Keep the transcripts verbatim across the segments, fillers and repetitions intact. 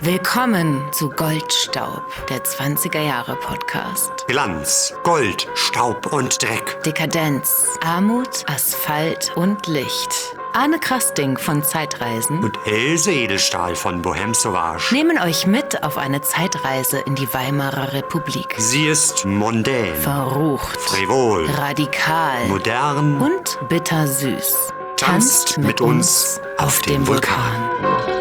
Willkommen zu Goldstaub, der zwanziger Jahre Podcast. Glanz, Gold, Staub und Dreck. Dekadenz, Armut, Asphalt und Licht. Arne Krasting von Zeitreisen Und Else Edelstahl von Bohème Sauvage nehmen euch mit auf eine Zeitreise in die Weimarer Republik. Sie ist mondän, Verrucht, frivol, radikal modern und bittersüß. Tanzt mit uns auf dem Vulkan.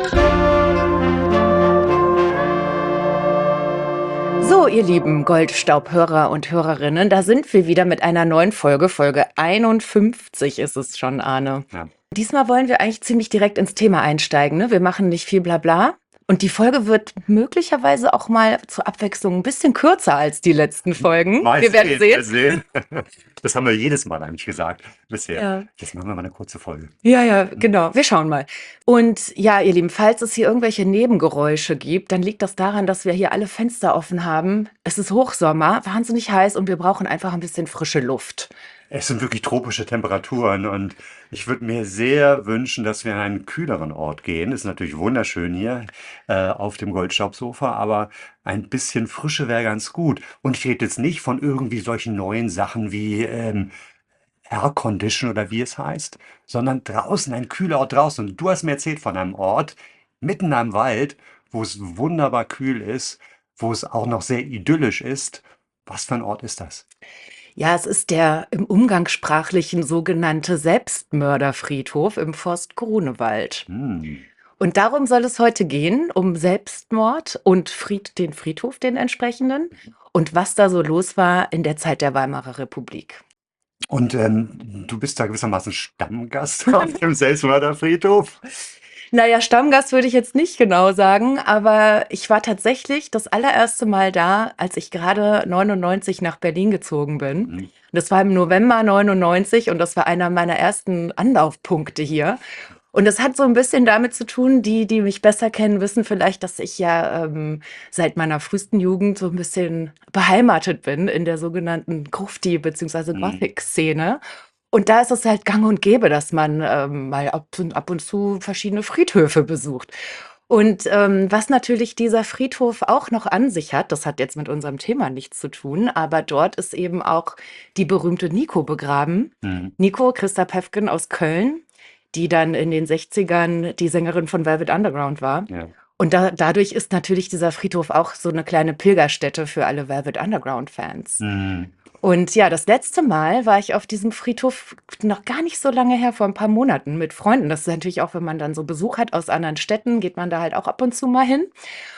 So, ihr lieben Goldstaubhörer und Hörerinnen, da sind wir wieder mit einer neuen Folge. Folge einundfünfzig ist es schon, Arne. Ja. Diesmal wollen wir eigentlich ziemlich direkt ins Thema einsteigen. Ne? Wir machen nicht viel Blabla. Und die Folge wird möglicherweise auch mal zur Abwechslung ein bisschen kürzer als die letzten Folgen. Mal wir werden sehen. mal sehen. Das haben wir jedes Mal eigentlich gesagt bisher. Ja. Jetzt machen wir mal eine kurze Folge. Ja, ja, genau. Wir schauen mal. Und ja, ihr Lieben, falls es hier irgendwelche Nebengeräusche gibt, dann liegt das daran, dass wir hier alle Fenster offen haben. Es ist Hochsommer, wahnsinnig heiß und wir brauchen einfach ein bisschen frische Luft. Es sind wirklich tropische Temperaturen und ich würde mir sehr wünschen, dass wir an einen kühleren Ort gehen. Ist natürlich wunderschön hier äh, auf dem Goldstaubsofa, aber ein bisschen Frische wäre ganz gut. Und ich rede jetzt nicht von irgendwie solchen neuen Sachen wie ähm, Air Condition oder wie es heißt, sondern draußen, ein kühler Ort draußen. Und du hast mir erzählt von einem Ort mitten am Wald, wo es wunderbar kühl ist, wo es auch noch sehr idyllisch ist. Was für ein Ort ist das? Ja, es ist der im Umgangssprachlichen sogenannte Selbstmörderfriedhof im Forst Grunewald. Hm. Und darum soll es heute gehen, um Selbstmord und Fried, den Friedhof, den entsprechenden, und was da so los war in der Zeit der Weimarer Republik. Und ähm, du bist da gewissermaßen Stammgast auf dem Selbstmörderfriedhof. Naja, Stammgast würde ich jetzt nicht genau sagen, aber ich war tatsächlich das allererste Mal da, als ich gerade neunundneunzig nach Berlin gezogen bin. Mhm. Das war im November neunundneunzig und das war einer meiner ersten Anlaufpunkte hier. Und das hat so ein bisschen damit zu tun, die, die mich besser kennen, wissen vielleicht, dass ich ja ähm, seit meiner frühesten Jugend so ein bisschen beheimatet bin in der sogenannten Grufti- bzw. Mhm. Gothic-Szene. Und da ist es halt gang und gäbe, dass man ähm, mal ab und, ab und zu verschiedene Friedhöfe besucht. Und ähm, was natürlich dieser Friedhof auch noch an sich hat, das hat jetzt mit unserem Thema nichts zu tun, aber dort ist eben auch die berühmte Nico begraben. Mhm. Nico, Christa Päffgen aus Köln, die dann in den sechzigern die Sängerin von Velvet Underground war. Ja. Und da, dadurch ist natürlich dieser Friedhof auch so eine kleine Pilgerstätte für alle Velvet Underground-Fans. Mhm. Und ja, das letzte Mal war ich auf diesem Friedhof noch gar nicht so lange her, vor ein paar Monaten mit Freunden. Das ist natürlich auch, wenn man dann so Besuch hat aus anderen Städten, geht man da halt auch ab und zu mal hin.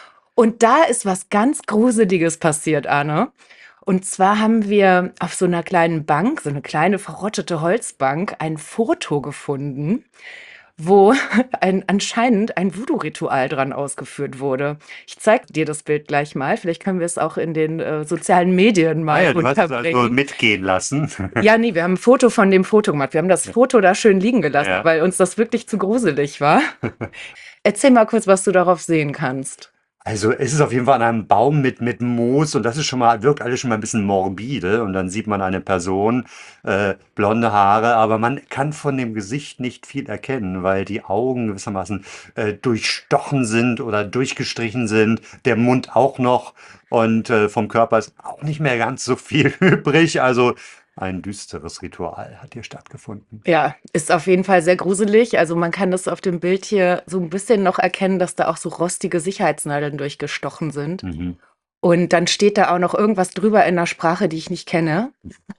Und da ist was ganz Gruseliges passiert, Arne. Und zwar haben wir auf so einer kleinen Bank, so eine kleine verrottete Holzbank, ein Foto gefunden, wo ein, anscheinend ein Voodoo-Ritual dran ausgeführt wurde. Ich zeige dir das Bild gleich mal. Vielleicht können wir es auch in den äh, sozialen Medien Ah mal ja, du hast es also unterbringen. mitgehen lassen. Ja, nee, wir haben ein Foto von dem Foto gemacht. Wir haben das Foto da schön liegen gelassen, Ja. weil uns das wirklich zu gruselig war. Erzähl mal kurz, was du darauf sehen kannst. Also es ist auf jeden Fall an einem Baum mit, mit Moos und das ist schon mal, wirkt alles schon mal ein bisschen morbide und dann sieht man eine Person, äh, blonde Haare, aber man kann von dem Gesicht nicht viel erkennen, weil die Augen gewissermaßen äh, durchstochen sind oder durchgestrichen sind, der Mund auch noch und äh, vom Körper ist auch nicht mehr ganz so viel übrig, also ein düsteres Ritual hat hier stattgefunden. Ja, ist auf jeden Fall sehr gruselig. Also man kann das auf dem Bild hier so ein bisschen noch erkennen, dass da auch so rostige Sicherheitsnadeln durchgestochen sind. Mhm. Und dann steht da auch noch irgendwas drüber in einer Sprache, die ich nicht kenne.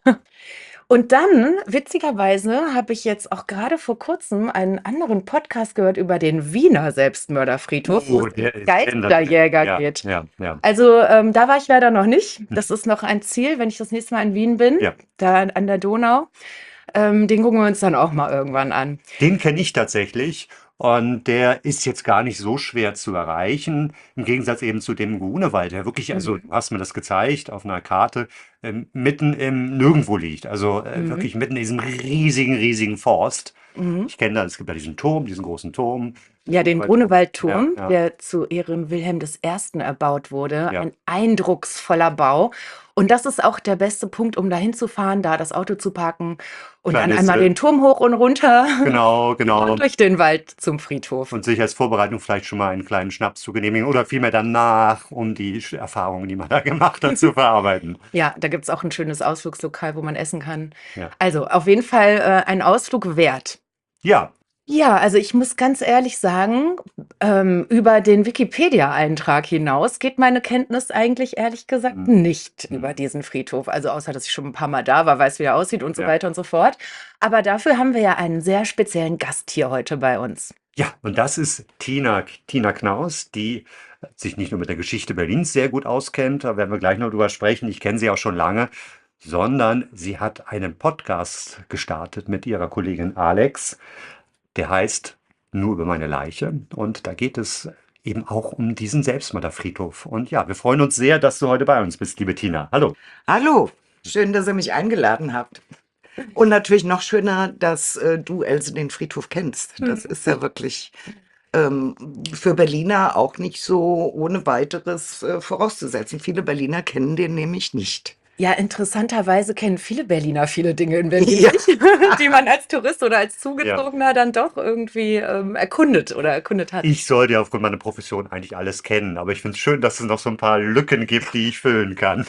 Und dann, witzigerweise, habe ich jetzt auch gerade vor kurzem einen anderen Podcast gehört über den Wiener Selbstmörderfriedhof, wo es um der ist Geisterjäger ja, geht. ja, ja. Also ähm, da war ich leider noch nicht. Das ist noch ein Ziel, wenn ich das nächste Mal in Wien bin, Ja. da an der Donau. Ähm, den gucken wir uns dann auch mal irgendwann an. Den kenne ich tatsächlich und der ist jetzt gar nicht so schwer zu erreichen, im Gegensatz eben zu dem Grunewald, der wirklich, also du hast mir das gezeigt auf einer Karte, ähm, mitten im Nirgendwo liegt. Also äh, Mhm. wirklich mitten in diesem riesigen, riesigen Forst. Mhm. Ich kenne da, es gibt da diesen Turm, diesen großen Turm. Ja, den Grunewaldturm. Ja, Grunewaldturm, ja, der zu Ehren Wilhelm des Ersten erbaut wurde. ja. Ein eindrucksvoller Bau. Und das ist auch der beste Punkt, um da hinzufahren, da das Auto zu parken und dann Kleines, einmal äh, den Turm hoch und runter genau, und genau. durch den Wald zum Friedhof. Und sich als Vorbereitung vielleicht schon mal einen kleinen Schnaps zu genehmigen oder vielmehr danach, um die Sch- Erfahrungen, die man da gemacht hat, zu verarbeiten. Ja, da gibt's auch ein schönes Ausflugslokal, wo man essen kann. Ja. Also auf jeden Fall äh, ein Ausflug wert. Ja, Ja, also ich muss ganz ehrlich sagen, ähm, über den Wikipedia-Eintrag hinaus geht meine Kenntnis eigentlich ehrlich gesagt hm, nicht über hm, diesen Friedhof. Also außer, dass ich schon ein paar Mal da war, weiß, wie er aussieht und so ja. weiter und so fort. Aber dafür haben wir ja einen sehr speziellen Gast hier heute bei uns. Ja, und das ist Tina, Tina Knaus, die sich nicht nur mit der Geschichte Berlins sehr gut auskennt, da werden wir gleich noch drüber sprechen, ich kenne sie auch schon lange, sondern sie hat einen Podcast gestartet mit ihrer Kollegin Alex, der heißt Nur über meine Leiche. Und da geht es eben auch um diesen Selbstmörderfriedhof. Und ja, wir freuen uns sehr, dass du heute bei uns bist, liebe Tina. Hallo. Hallo, schön, dass ihr mich eingeladen habt. Und natürlich noch schöner, dass äh, du, Else, den Friedhof kennst. Das ist ja wirklich ähm, für Berliner auch nicht so ohne weiteres äh, vorauszusetzen. Viele Berliner kennen den nämlich nicht. Ja, interessanterweise kennen viele Berliner viele Dinge in Berlin Ja, nicht, die man als Tourist oder als Ja. Zugezogener dann doch irgendwie ähm, erkundet oder erkundet hat. Ich sollte ja aufgrund meiner Profession eigentlich alles kennen, aber ich finde es schön, dass es noch so ein paar Lücken gibt, die ich füllen kann.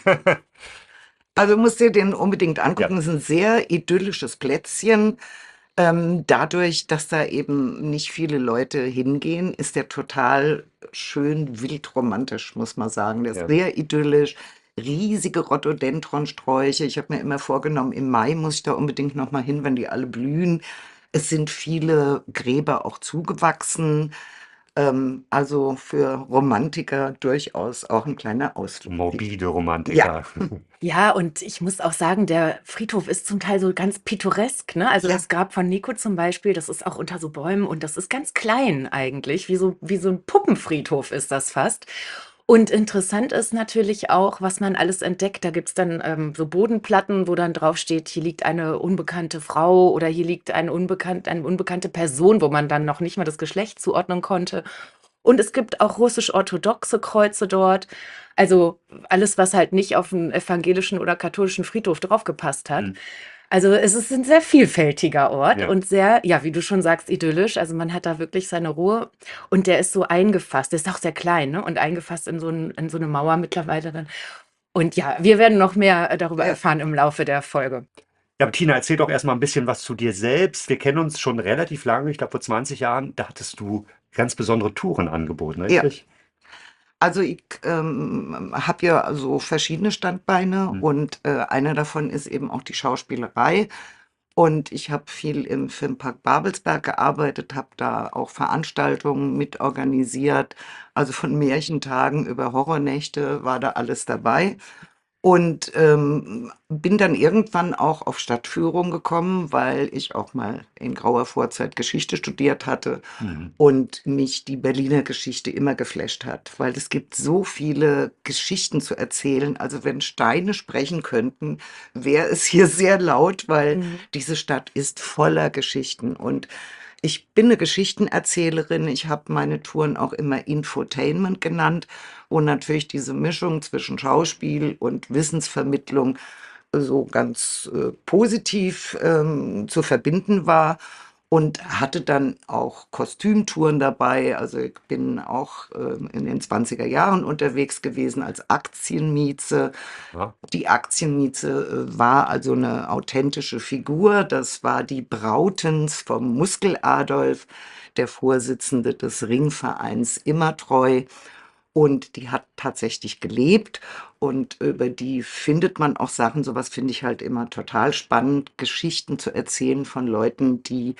also musst dir den unbedingt Ja, angucken. Es ist ein sehr idyllisches Plätzchen. Ähm, dadurch, dass da eben nicht viele Leute hingehen, ist der total schön wildromantisch, muss man sagen. Der ist ja. sehr idyllisch. Riesige Rhododendronsträuche. Ich habe mir immer vorgenommen, im Mai muss ich da unbedingt noch mal hin, wenn die alle blühen. Es sind viele Gräber auch zugewachsen. Ähm, also für Romantiker durchaus auch ein kleiner Ausflug. Morbide Ja, Romantiker. Ja, und ich muss auch sagen, der Friedhof ist zum Teil so ganz pittoresk, ne? Also ja. das Grab von Nico zum Beispiel, das ist auch unter so Bäumen und das ist ganz klein eigentlich, wie so, wie so ein Puppenfriedhof ist das fast. Und interessant ist natürlich auch, was man alles entdeckt. Da gibt's dann ähm, so Bodenplatten, wo dann drauf steht, hier liegt eine unbekannte Frau oder hier liegt eine, unbekannt, eine unbekannte Person, wo man dann noch nicht mal das Geschlecht zuordnen konnte. Und es gibt auch russisch-orthodoxe Kreuze dort. Also alles, was halt nicht auf einen evangelischen oder katholischen Friedhof draufgepasst hat. Hm, Also es ist ein sehr vielfältiger Ort ja. und sehr, ja, wie du schon sagst, idyllisch. Also man hat da wirklich seine Ruhe und der ist so eingefasst. Der ist auch sehr klein, ne? Und eingefasst in so, ein, in so eine Mauer mittlerweile dann. Und ja, wir werden noch mehr äh, darüber Ja. erfahren im Laufe der Folge. Ja, aber Tina, erzähl doch erstmal ein bisschen was zu dir selbst. Wir kennen uns schon relativ lange, ich glaube vor zwanzig Jahren, da hattest du ganz besondere Touren angeboten, Ja. richtig? Also ich ähm, habe ja so verschiedene Standbeine Hm, und äh, einer davon ist eben auch die Schauspielerei. Und ich habe viel im Filmpark Babelsberg gearbeitet, habe da auch Veranstaltungen mitorganisiert. Also von Märchentagen über Horrornächte war da alles dabei. Und ähm, bin dann irgendwann auch auf Stadtführung gekommen, weil ich auch mal in grauer Vorzeit Geschichte studiert hatte mhm. und mich die Berliner Geschichte immer geflasht hat, weil es gibt so viele Geschichten zu erzählen. Also wenn Steine sprechen könnten, wäre es hier sehr laut, weil Mhm. diese Stadt ist voller Geschichten. Und ich bin eine Geschichtenerzählerin. Ich habe meine Touren auch immer Infotainment genannt, wo natürlich diese Mischung zwischen Schauspiel und Wissensvermittlung so ganz äh, positiv ähm, zu verbinden war und hatte dann auch Kostümtouren dabei. Also ich bin auch ähm, in den zwanziger Jahren unterwegs gewesen als Aktienmieze. Ja, Die Aktienmieze äh, war also eine authentische Figur. Das war die Brautens vom Muskel-Adolf, der Vorsitzende des Ringvereins Immertreu. Und die hat tatsächlich gelebt und über die findet man auch Sachen, sowas finde ich halt immer total spannend, Geschichten zu erzählen von Leuten, die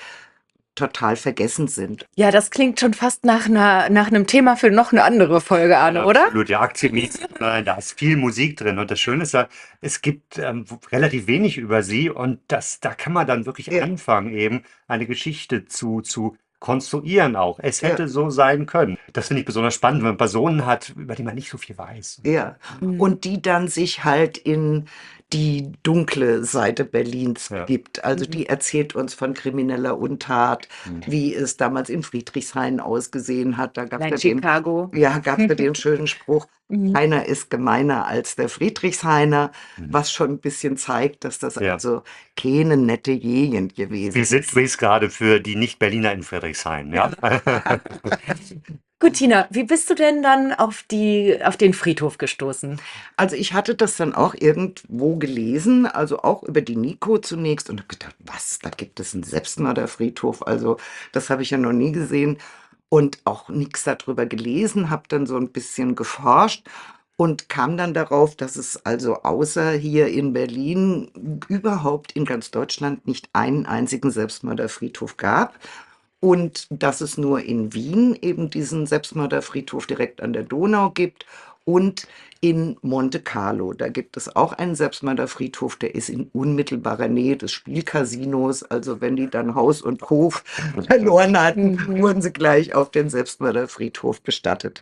total vergessen sind. Ja, das klingt schon fast nach einer, nach einem Thema für noch eine andere Folge, Arne, oder? absolut, ja, Aktienmiete, nein, da ist viel Musik drin. Und das Schöne ist ja, es gibt ähm, w- relativ wenig über sie und das, da kann man dann wirklich Ja, anfangen, eben eine Geschichte zu, zu konstruieren auch. Es Ja. hätte so sein können. Das finde ich besonders spannend, wenn man Personen hat, über die man nicht so viel weiß. Ja, Mhm. und die dann sich halt in die dunkle Seite Berlins Ja. begibt. Also die erzählt uns von krimineller Untat, Mhm. wie es damals in Friedrichshain ausgesehen hat. Da gab es Klein ja den, Chicago. ja, gab's ja den schönen Spruch, Mhm. keiner ist gemeiner als der Friedrichshainer, Mhm. was schon ein bisschen zeigt, dass das Ja. also keine nette Gegend gewesen Wir sind ist. übrigens gerade für die Nicht-Berliner in Friedrichshain, ja? Gut, Tina, wie bist du denn dann auf die, auf den Friedhof gestoßen? Also ich hatte das dann auch irgendwo gelesen, also auch über die Nico zunächst und habe gedacht, was, da gibt es einen Selbstmörderfriedhof, also das habe ich ja noch nie gesehen und auch nichts darüber gelesen, habe dann so ein bisschen geforscht und kam dann darauf, dass es also außer hier in Berlin überhaupt in ganz Deutschland nicht einen einzigen Selbstmörderfriedhof gab. Und dass es nur in Wien eben diesen Selbstmörderfriedhof direkt an der Donau gibt und in Monte Carlo. Da gibt es auch einen Selbstmörderfriedhof, der ist in unmittelbarer Nähe des Spielcasinos. Also wenn die dann Haus und Hof verloren hatten, Mhm. wurden sie gleich auf den Selbstmörderfriedhof bestattet.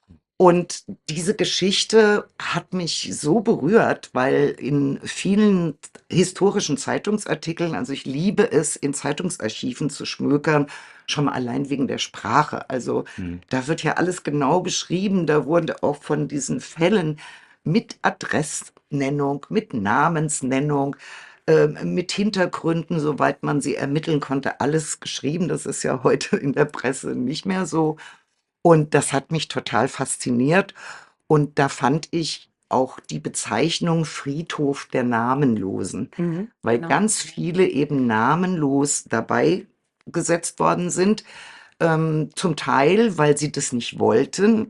Und diese Geschichte hat mich so berührt, weil in vielen historischen Zeitungsartikeln, also ich liebe es, in Zeitungsarchiven zu schmökern, schon mal allein wegen der Sprache. Also Mhm. da wird ja alles genau beschrieben. Da wurde auch von diesen Fällen mit Adressnennung, mit Namensnennung, ähm, mit Hintergründen, soweit man sie ermitteln konnte, alles geschrieben. Das ist ja heute in der Presse nicht mehr so. Und das hat mich total fasziniert. Und da fand ich auch die Bezeichnung Friedhof der Namenlosen, Mhm, weil genau. ganz viele eben namenlos dabei gesetzt worden sind. Ähm, zum Teil, weil sie das nicht wollten.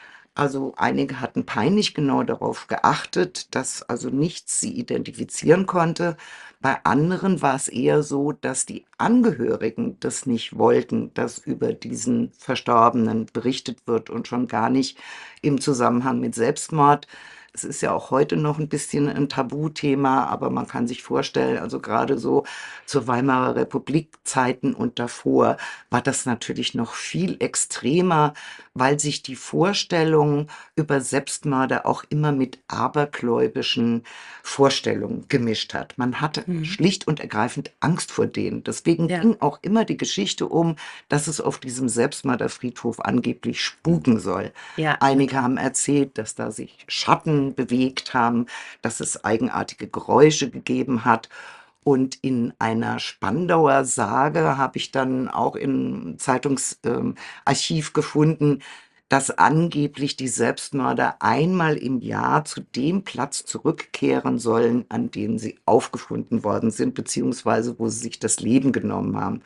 Also einige hatten peinlich genau darauf geachtet, dass also nichts sie identifizieren konnte. Bei anderen war es eher so, dass die Angehörigen das nicht wollten, dass über diesen Verstorbenen berichtet wird und schon gar nicht im Zusammenhang mit Selbstmord. Es ist ja auch heute noch ein bisschen ein Tabuthema, aber man kann sich vorstellen, also gerade so zu Weimarer Republik-Zeiten und davor war das natürlich noch viel extremer, weil sich die Vorstellung über Selbstmörder auch immer mit abergläubischen Vorstellungen gemischt hat. Man hatte Mhm. schlicht und ergreifend Angst vor denen. Deswegen Ja. ging auch immer die Geschichte um, dass es auf diesem Selbstmörderfriedhof angeblich spuken soll. Ja. Einige haben erzählt, dass da sich Schatten bewegt haben, dass es eigenartige Geräusche gegeben hat. Und in einer Spandauer Sage habe ich dann auch im Zeitungsarchiv gefunden, dass angeblich die Selbstmörder einmal im Jahr zu dem Platz zurückkehren sollen, an dem sie aufgefunden worden sind, beziehungsweise wo sie sich das Leben genommen haben.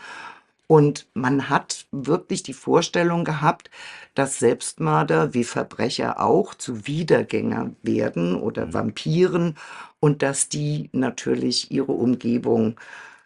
Und man hat wirklich die Vorstellung gehabt, dass Selbstmörder wie Verbrecher auch zu Wiedergängern werden oder Mhm. Vampiren und dass die natürlich ihre Umgebung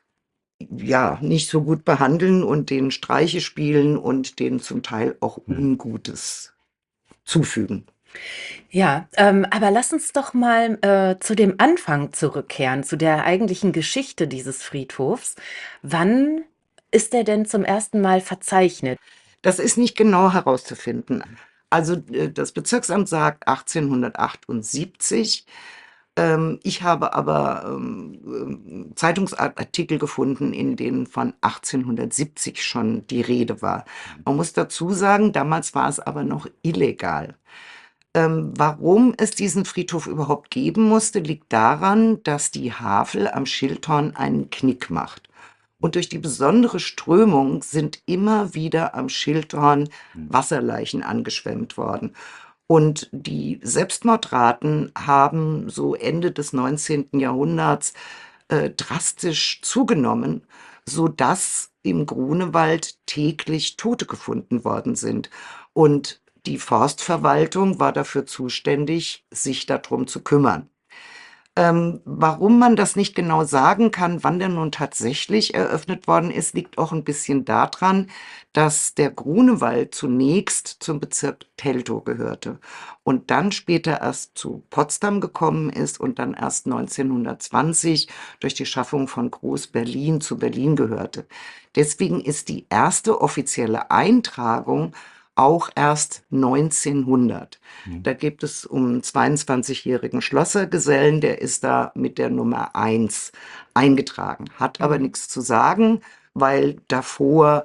ja nicht so gut behandeln und denen Streiche spielen und denen zum Teil auch Mhm. Ungutes zufügen. Ja, ähm, aber lass uns doch mal äh, zu dem Anfang zurückkehren, zu der eigentlichen Geschichte dieses Friedhofs. Wann ist er denn zum ersten Mal verzeichnet? Das ist nicht genau herauszufinden. Also äh, das Bezirksamt sagt achtzehnhundertachtundsiebzig. Ähm, ich habe aber ähm, ähm, Zeitungsartikel gefunden, in denen von achtzehnhundertsiebzig schon die Rede war. Man muss dazu sagen, damals war es aber noch illegal. Ähm, warum es diesen Friedhof überhaupt geben musste, liegt daran, dass die Havel am Schildhorn einen Knick macht. Und durch die besondere Strömung sind immer wieder am Schildhorn Mhm. Wasserleichen angeschwemmt worden. Und die Selbstmordraten haben so Ende des neunzehnten Jahrhunderts äh, drastisch zugenommen, sodass im Grunewald täglich Tote gefunden worden sind. Und die Forstverwaltung war dafür zuständig, sich darum zu kümmern. Ähm, warum man das nicht genau sagen kann, wann der nun tatsächlich eröffnet worden ist, liegt auch ein bisschen daran, dass der Grunewald zunächst zum Bezirk Teltow gehörte und dann später erst zu Potsdam gekommen ist und dann erst neunzehnhundertzwanzig durch die Schaffung von Groß-Berlin zu Berlin gehörte. Deswegen ist die erste offizielle Eintragung auch erst neunzehnhundert. Hm. Da gibt es um einen zweiundzwanzigjährigen Schlossergesellen, der ist da mit der Nummer eins eingetragen, hat aber Mhm. nichts zu sagen, weil davor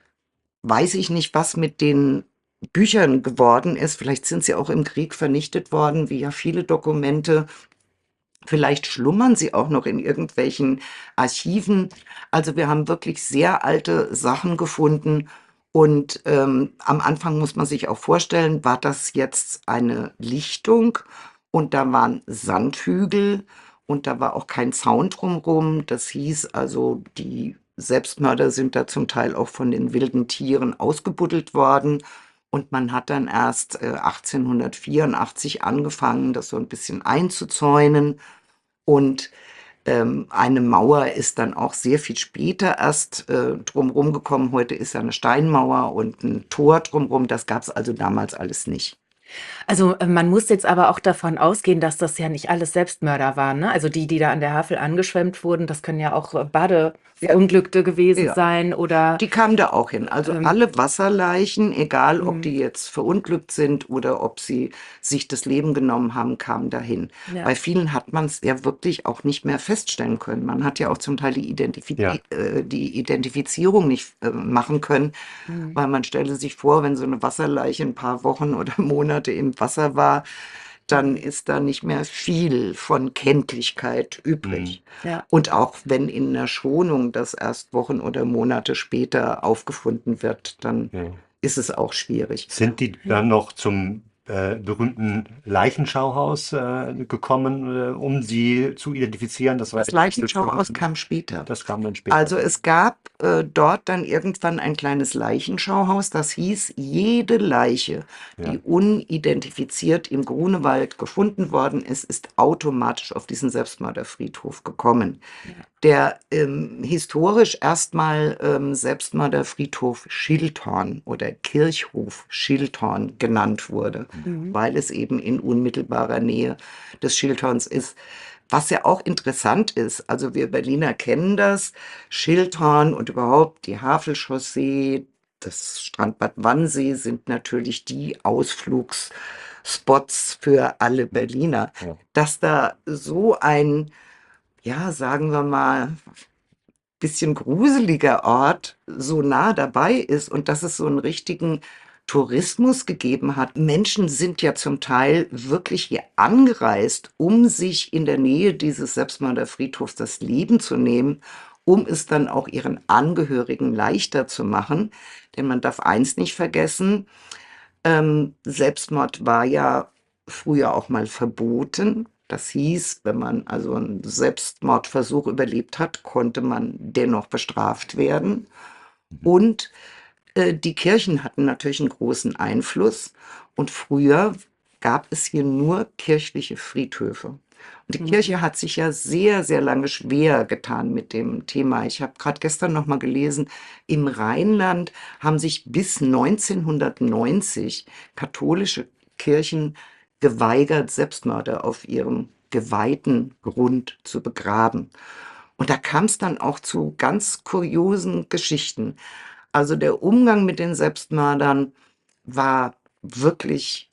weiß ich nicht, was mit den Büchern geworden ist. Vielleicht sind sie auch im Krieg vernichtet worden, wie ja viele Dokumente. Vielleicht schlummern sie auch noch in irgendwelchen Archiven. Also wir haben wirklich sehr alte Sachen gefunden. Und ähm, am Anfang muss man sich auch vorstellen, war das jetzt eine Lichtung und da waren Sandhügel und da war auch kein Zaun drumherum. Das hieß also, die Selbstmörder sind da zum Teil auch von den wilden Tieren ausgebuddelt worden. Und man hat dann erst äh, achtzehnhundertvierundachtzig angefangen, das so ein bisschen einzuzäunen. Und ähm, eine Mauer ist dann auch sehr viel später erst äh, drumherum gekommen. Heute ist ja eine Steinmauer und ein Tor drumherum. Das gab es also damals alles nicht. Also äh, man muss jetzt aber auch davon ausgehen, dass das ja nicht alles Selbstmörder waren, ne? Also die, die da an der Havel angeschwemmt wurden, das können ja auch äh, Badeverunglückte gewesen Ja. sein oder Die kamen da auch hin. Also ähm, alle Wasserleichen, egal ob mhm. die jetzt verunglückt sind oder ob sie sich das Leben genommen haben, kamen dahin. Ja. Bei vielen hat man es ja wirklich auch nicht mehr feststellen können. Man hat ja auch zum Teil die, Identifi Ja. äh, die Identifizierung nicht äh, machen können, Mhm. weil man stelle sich vor, wenn so eine Wasserleiche ein paar Wochen oder Monate im Wasser war, dann ist da nicht mehr viel von Kenntlichkeit übrig. Hm. Ja. Und auch wenn in einer Schonung das erst Wochen oder Monate später aufgefunden wird, dann Ja. ist es auch schwierig. Sind die dann noch zum äh, berühmten Leichenschauhaus äh, gekommen, äh, um sie zu identifizieren? Das war Das ja die nächste Leichenschauhaus Frage. kam später. Das kam dann später. Also es gab äh, dort dann irgendwann ein kleines Leichenschauhaus, das hieß, jede Leiche, Ja. die unidentifiziert im Grunewald gefunden worden ist, ist automatisch auf diesen Selbstmörderfriedhof gekommen. Ja. Der ähm, historisch erstmal ähm, Selbstmörderfriedhof Schildhorn oder Kirchhof Schildhorn genannt wurde, Mhm. weil es eben in unmittelbarer Nähe des Schildhorns ist. Was ja auch interessant ist, also wir Berliner kennen das, Schildhorn und überhaupt die Havelchaussee, das Strandbad Wannsee sind natürlich die Ausflugsspots für alle Berliner. Ja. Dass da so ein, ja, sagen wir mal, bisschen gruseliger Ort so nah dabei ist und dass es so einen richtigen Tourismus gegeben hat. Menschen sind ja zum Teil wirklich hier angereist, um sich in der Nähe dieses Selbstmörderfriedhofs das Leben zu nehmen, um es dann auch ihren Angehörigen leichter zu machen. Denn man darf eins nicht vergessen, ähm, Selbstmord war ja früher auch mal verboten. Das hieß, wenn man also einen Selbstmordversuch überlebt hat, konnte man dennoch bestraft werden. Und äh, die Kirchen hatten natürlich einen großen Einfluss. Und früher gab es hier nur kirchliche Friedhöfe. Und die Mhm. Kirche hat sich ja sehr, sehr lange schwer getan mit dem Thema. Ich habe gerade gestern noch mal gelesen, im Rheinland haben sich bis neunzehnhundertneunzig katholische Kirchen geweigert, Selbstmörder auf ihrem geweihten Grund zu begraben. Und da kam es dann auch zu ganz kuriosen Geschichten. Also der Umgang mit den Selbstmördern war wirklich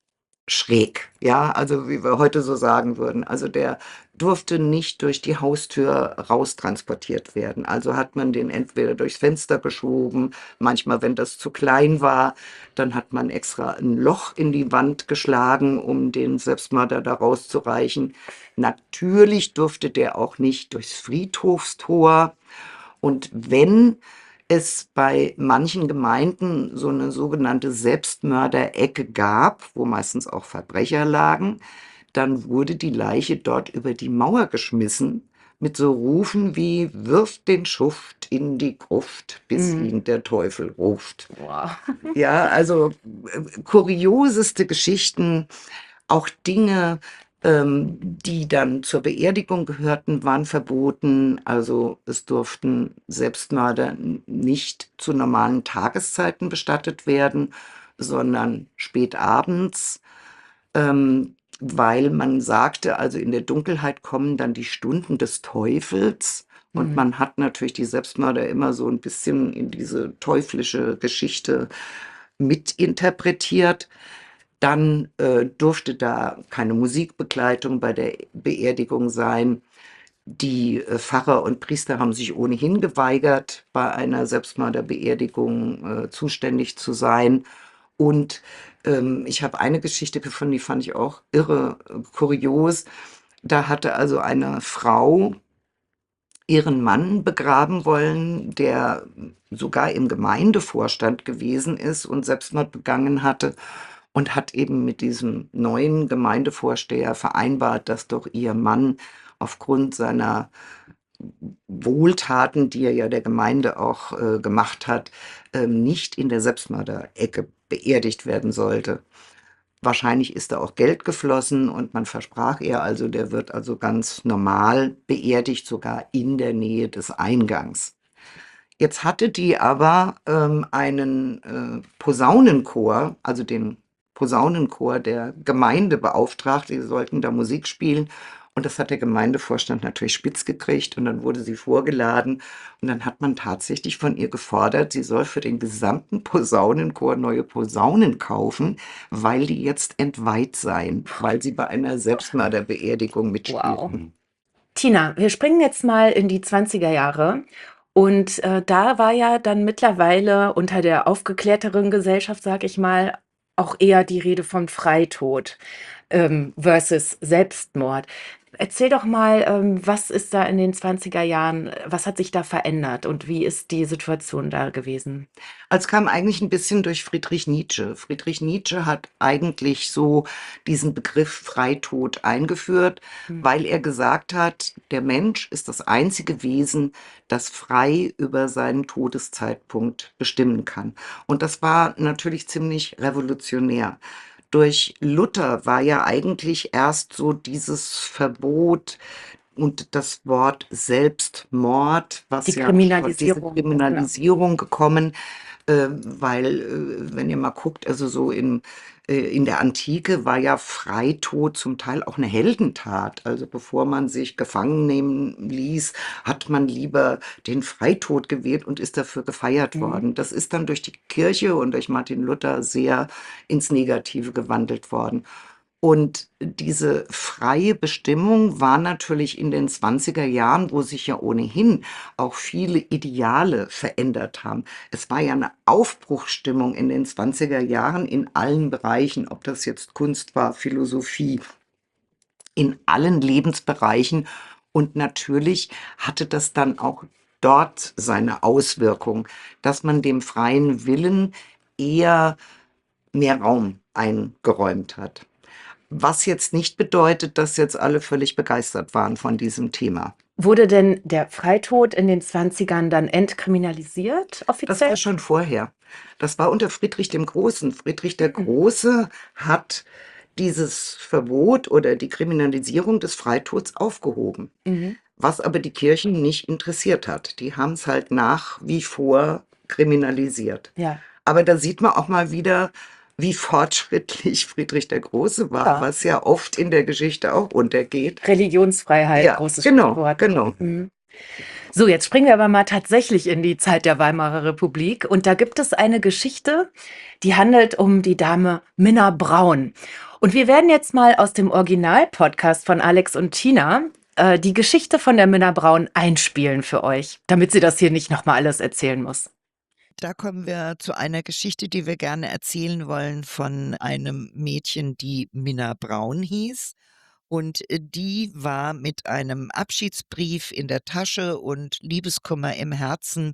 schräg, ja, also wie wir heute so sagen würden. Also der durfte nicht durch die Haustür raustransportiert werden. Also hat man den entweder durchs Fenster geschoben, manchmal, wenn das zu klein war, dann hat man extra ein Loch in die Wand geschlagen, um den Selbstmörder da rauszureichen. Natürlich durfte der auch nicht durchs Friedhofstor. Und wenn es bei manchen Gemeinden so eine sogenannte Selbstmörderecke gab, wo meistens auch Verbrecher lagen, dann wurde die Leiche dort über die Mauer geschmissen mit so Rufen wie „Wirft den Schuft in die Gruft, bis Mhm. ihn der Teufel ruft." Boah. Ja, also äh, kurioseste Geschichten, auch Dinge, Ähm, die dann zur Beerdigung gehörten, waren verboten. Also es durften Selbstmörder n- nicht zu normalen Tageszeiten bestattet werden, sondern spät abends, ähm, weil man sagte, also in der Dunkelheit kommen dann die Stunden des Teufels. Und Mhm. man hat natürlich die Selbstmörder immer so ein bisschen in diese teuflische Geschichte mitinterpretiert. Dann äh, durfte da keine Musikbegleitung bei der Beerdigung sein. Die äh, Pfarrer und Priester haben sich ohnehin geweigert, bei einer Selbstmörderbeerdigung äh, zuständig zu sein. Und ähm, ich habe eine Geschichte gefunden, die fand ich auch irre äh, kurios. Da hatte also eine Frau ihren Mann begraben wollen, der sogar im Gemeindevorstand gewesen ist und Selbstmord begangen hatte und hat eben mit diesem neuen Gemeindevorsteher vereinbart, dass doch ihr Mann aufgrund seiner Wohltaten, die er ja der Gemeinde auch äh, gemacht hat, ähm, nicht in der Selbstmörderecke beerdigt werden sollte. Wahrscheinlich ist da auch Geld geflossen und man versprach ihr also, der wird also ganz normal beerdigt, sogar in der Nähe des Eingangs. Jetzt hatte die aber ähm, einen äh, Posaunenchor, also den Posaunenchor der Gemeinde beauftragt, die sollten da Musik spielen. Und das hat der Gemeindevorstand natürlich spitz gekriegt und dann wurde sie vorgeladen und dann hat man tatsächlich von ihr gefordert, sie soll für den gesamten Posaunenchor neue Posaunen kaufen, weil die jetzt entweiht seien, weil sie bei einer Selbstmörderbeerdigung mitspielten. Wow. Tina, wir springen jetzt mal in die zwanziger Jahre. Und äh, da war ja dann mittlerweile unter der aufgeklärteren Gesellschaft, sag ich mal, auch eher die Rede von Freitod ähm, versus Selbstmord. Erzähl doch mal, ähm, was ist da in den zwanziger Jahren, äh, was hat sich da verändert und wie ist die Situation da gewesen? Also, es kam eigentlich ein bisschen durch Friedrich Nietzsche. Friedrich Nietzsche hat eigentlich so diesen Begriff Freitod eingeführt, Hm. weil er gesagt hat, der Mensch ist das einzige Wesen, das frei über seinen Todeszeitpunkt bestimmen kann. Und das war natürlich ziemlich revolutionär. Durch Luther war ja eigentlich erst so dieses Verbot und das Wort Selbstmord, Die was ja schon diese Kriminalisierung, genau. Kriminalisierung gekommen, äh, weil, äh, wenn ihr mal guckt, also so in, äh, in der Antike war ja Freitod zum Teil auch eine Heldentat. Also bevor man sich gefangen nehmen ließ, hat man lieber den Freitod gewählt und ist dafür gefeiert Mhm. worden. Das ist dann durch die Kirche und durch Martin Luther sehr ins Negative gewandelt worden. Und diese freie Bestimmung war natürlich in den zwanziger Jahren, wo sich ja ohnehin auch viele Ideale verändert haben. Es war ja eine Aufbruchsstimmung in den zwanziger Jahren in allen Bereichen, ob das jetzt Kunst war, Philosophie, in allen Lebensbereichen. Und natürlich hatte das dann auch dort seine Auswirkung, dass man dem freien Willen eher mehr Raum eingeräumt hat. Was jetzt nicht bedeutet, dass jetzt alle völlig begeistert waren von diesem Thema. Wurde denn der Freitod in den Zwanzigern dann entkriminalisiert, Das war offiziell? schon vorher. Das war unter Friedrich dem Großen. Friedrich der Mhm. Große hat dieses Verbot oder die Kriminalisierung des Freitods aufgehoben, Mhm. was aber die Kirchen nicht interessiert hat. Die haben es halt nach wie vor kriminalisiert. Ja. Aber da sieht man auch mal wieder, wie fortschrittlich Friedrich der Große war, Ja. was ja oft in der Geschichte auch untergeht. Religionsfreiheit, Ja, großes genau, Stichwort. genau. Mhm. So, jetzt springen wir aber mal tatsächlich in die Zeit der Weimarer Republik. Und da gibt es eine Geschichte, die handelt um die Dame Minna Braun. Und wir werden jetzt mal aus dem Original-Podcast von Alex und Tina äh, die Geschichte von der Minna Braun einspielen für euch, damit sie das hier nicht nochmal alles erzählen muss. Da kommen wir zu einer Geschichte, die wir gerne erzählen wollen von einem Mädchen, die Minna Braun hieß. Und äh, die war mit einem Abschiedsbrief in der Tasche und Liebeskummer im Herzen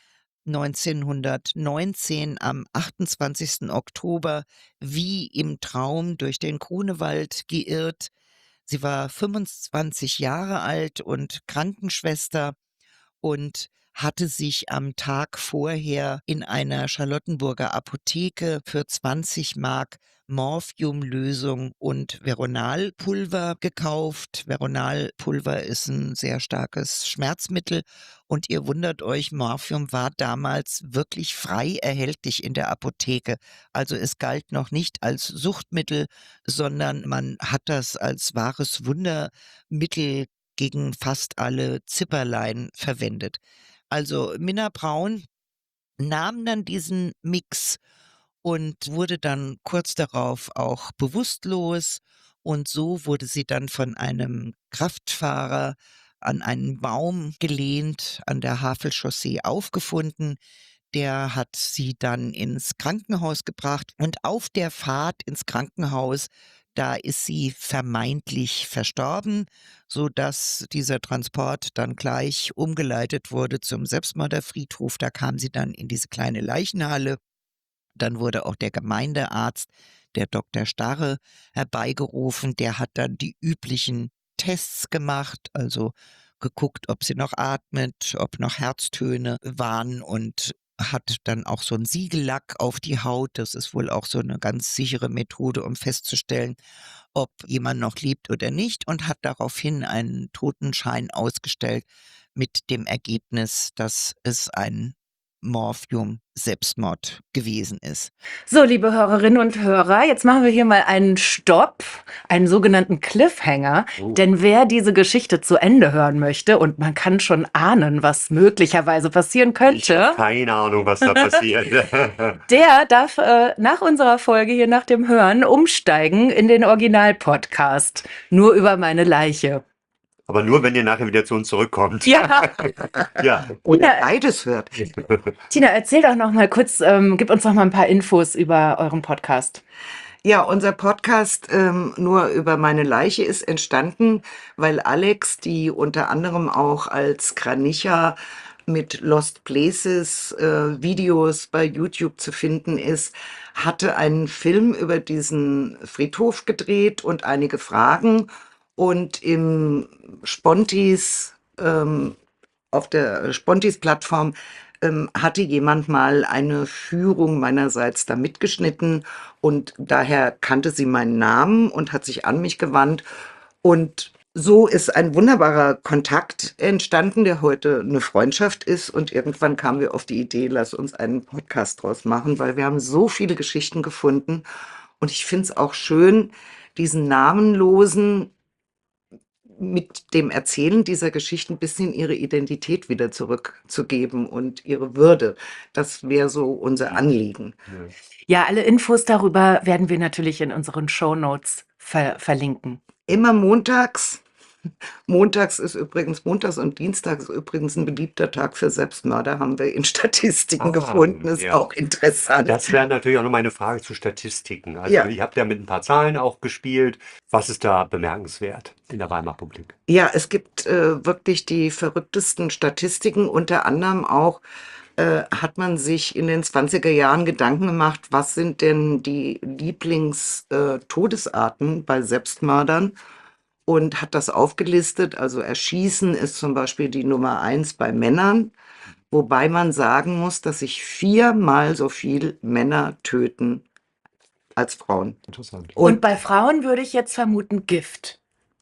neunzehnhundertneunzehn am achtundzwanzigsten Oktober wie im Traum durch den Grunewald geirrt. Sie war fünfundzwanzig Jahre alt und Krankenschwester und hatte sich am Tag vorher in einer Charlottenburger Apotheke für zwanzig Mark Morphiumlösung und Veronalpulver gekauft. Veronalpulver ist ein sehr starkes Schmerzmittel und ihr wundert euch, Morphium war damals wirklich frei erhältlich in der Apotheke. Also es galt noch nicht als Suchtmittel, sondern man hat das als wahres Wundermittel gegen fast alle Zipperlein verwendet. Also Minna Braun nahm dann diesen Mix und wurde dann kurz darauf auch bewusstlos. Und so wurde sie dann von einem Kraftfahrer an einen Baum gelehnt an der Havelchaussee aufgefunden. Der hat sie dann ins Krankenhaus gebracht und auf der Fahrt ins Krankenhaus, da ist sie vermeintlich verstorben, so dass dieser Transport dann gleich umgeleitet wurde zum Selbstmörderfriedhof. Da kam sie dann in diese kleine Leichenhalle. Dann wurde auch der Gemeindearzt, der Doktor Starre, herbeigerufen. Der hat dann die üblichen Tests gemacht, also geguckt, ob sie noch atmet, ob noch Herztöne waren und hat dann auch so 'n Siegellack auf die Haut. Das ist wohl auch so eine ganz sichere Methode, um festzustellen, ob jemand noch lebt oder nicht, und hat daraufhin einen Totenschein ausgestellt mit dem Ergebnis, dass es ein Morphium-Selbstmord gewesen ist. So, liebe Hörerinnen und Hörer, jetzt machen wir hier mal einen Stopp, einen sogenannten Cliffhanger. Oh. Denn wer diese Geschichte zu Ende hören möchte, und man kann schon ahnen, was möglicherweise passieren Ich könnte, habe keine Ahnung, was da passiert. der darf äh, nach unserer Folge hier, nach dem Hören, umsteigen in den Original-Podcast. Nur über meine Leiche. Aber nur, wenn ihr nachher wieder zu uns zurückkommt. Ja, Ja. Oder Ja. beides hört. Tina, erzähl doch noch mal kurz, ähm, gib uns noch mal ein paar Infos über euren Podcast. Ja, unser Podcast ähm, Nur über meine Leiche ist entstanden, weil Alex, die unter anderem auch als Kranicha mit Lost Places äh, Videos bei YouTube zu finden ist, hatte einen Film über diesen Friedhof gedreht und einige Fragen. Und im Spontis, ähm, auf der Spontis-Plattform ähm, hatte jemand mal eine Führung meinerseits da mitgeschnitten und daher kannte sie meinen Namen und hat sich an mich gewandt. Und so ist ein wunderbarer Kontakt entstanden, der heute eine Freundschaft ist. Und irgendwann kamen wir auf die Idee, lass uns einen Podcast draus machen, weil wir haben so viele Geschichten gefunden. Und ich finde es auch schön, diesen namenlosen mit dem Erzählen dieser Geschichten ein bisschen ihre Identität wieder zurückzugeben und ihre Würde. Das wäre so unser Anliegen. Ja, alle Infos darüber werden wir natürlich in unseren Shownotes ver verlinken. Immer montags. Montags ist übrigens, montags und dienstags ist übrigens ein beliebter Tag für Selbstmörder, haben wir in Statistiken Ah, gefunden. Ist ja. auch interessant. Das wäre natürlich auch noch meine Frage zu Statistiken. Also Ja. ihr habt ja mit ein paar Zahlen auch gespielt. Was ist da bemerkenswert in der Weimarer Republik? Ja, es gibt äh, wirklich die verrücktesten Statistiken. Unter anderem auch äh, hat man sich in den zwanziger Jahren Gedanken gemacht, was sind denn die Lieblingstodesarten bei Selbstmördern, und hat das aufgelistet. Also Erschießen ist zum Beispiel die Nummer eins bei Männern, wobei man sagen muss, dass sich viermal so viel Männer töten als Frauen. Interessant. Und Und bei Frauen würde ich jetzt vermuten Gift.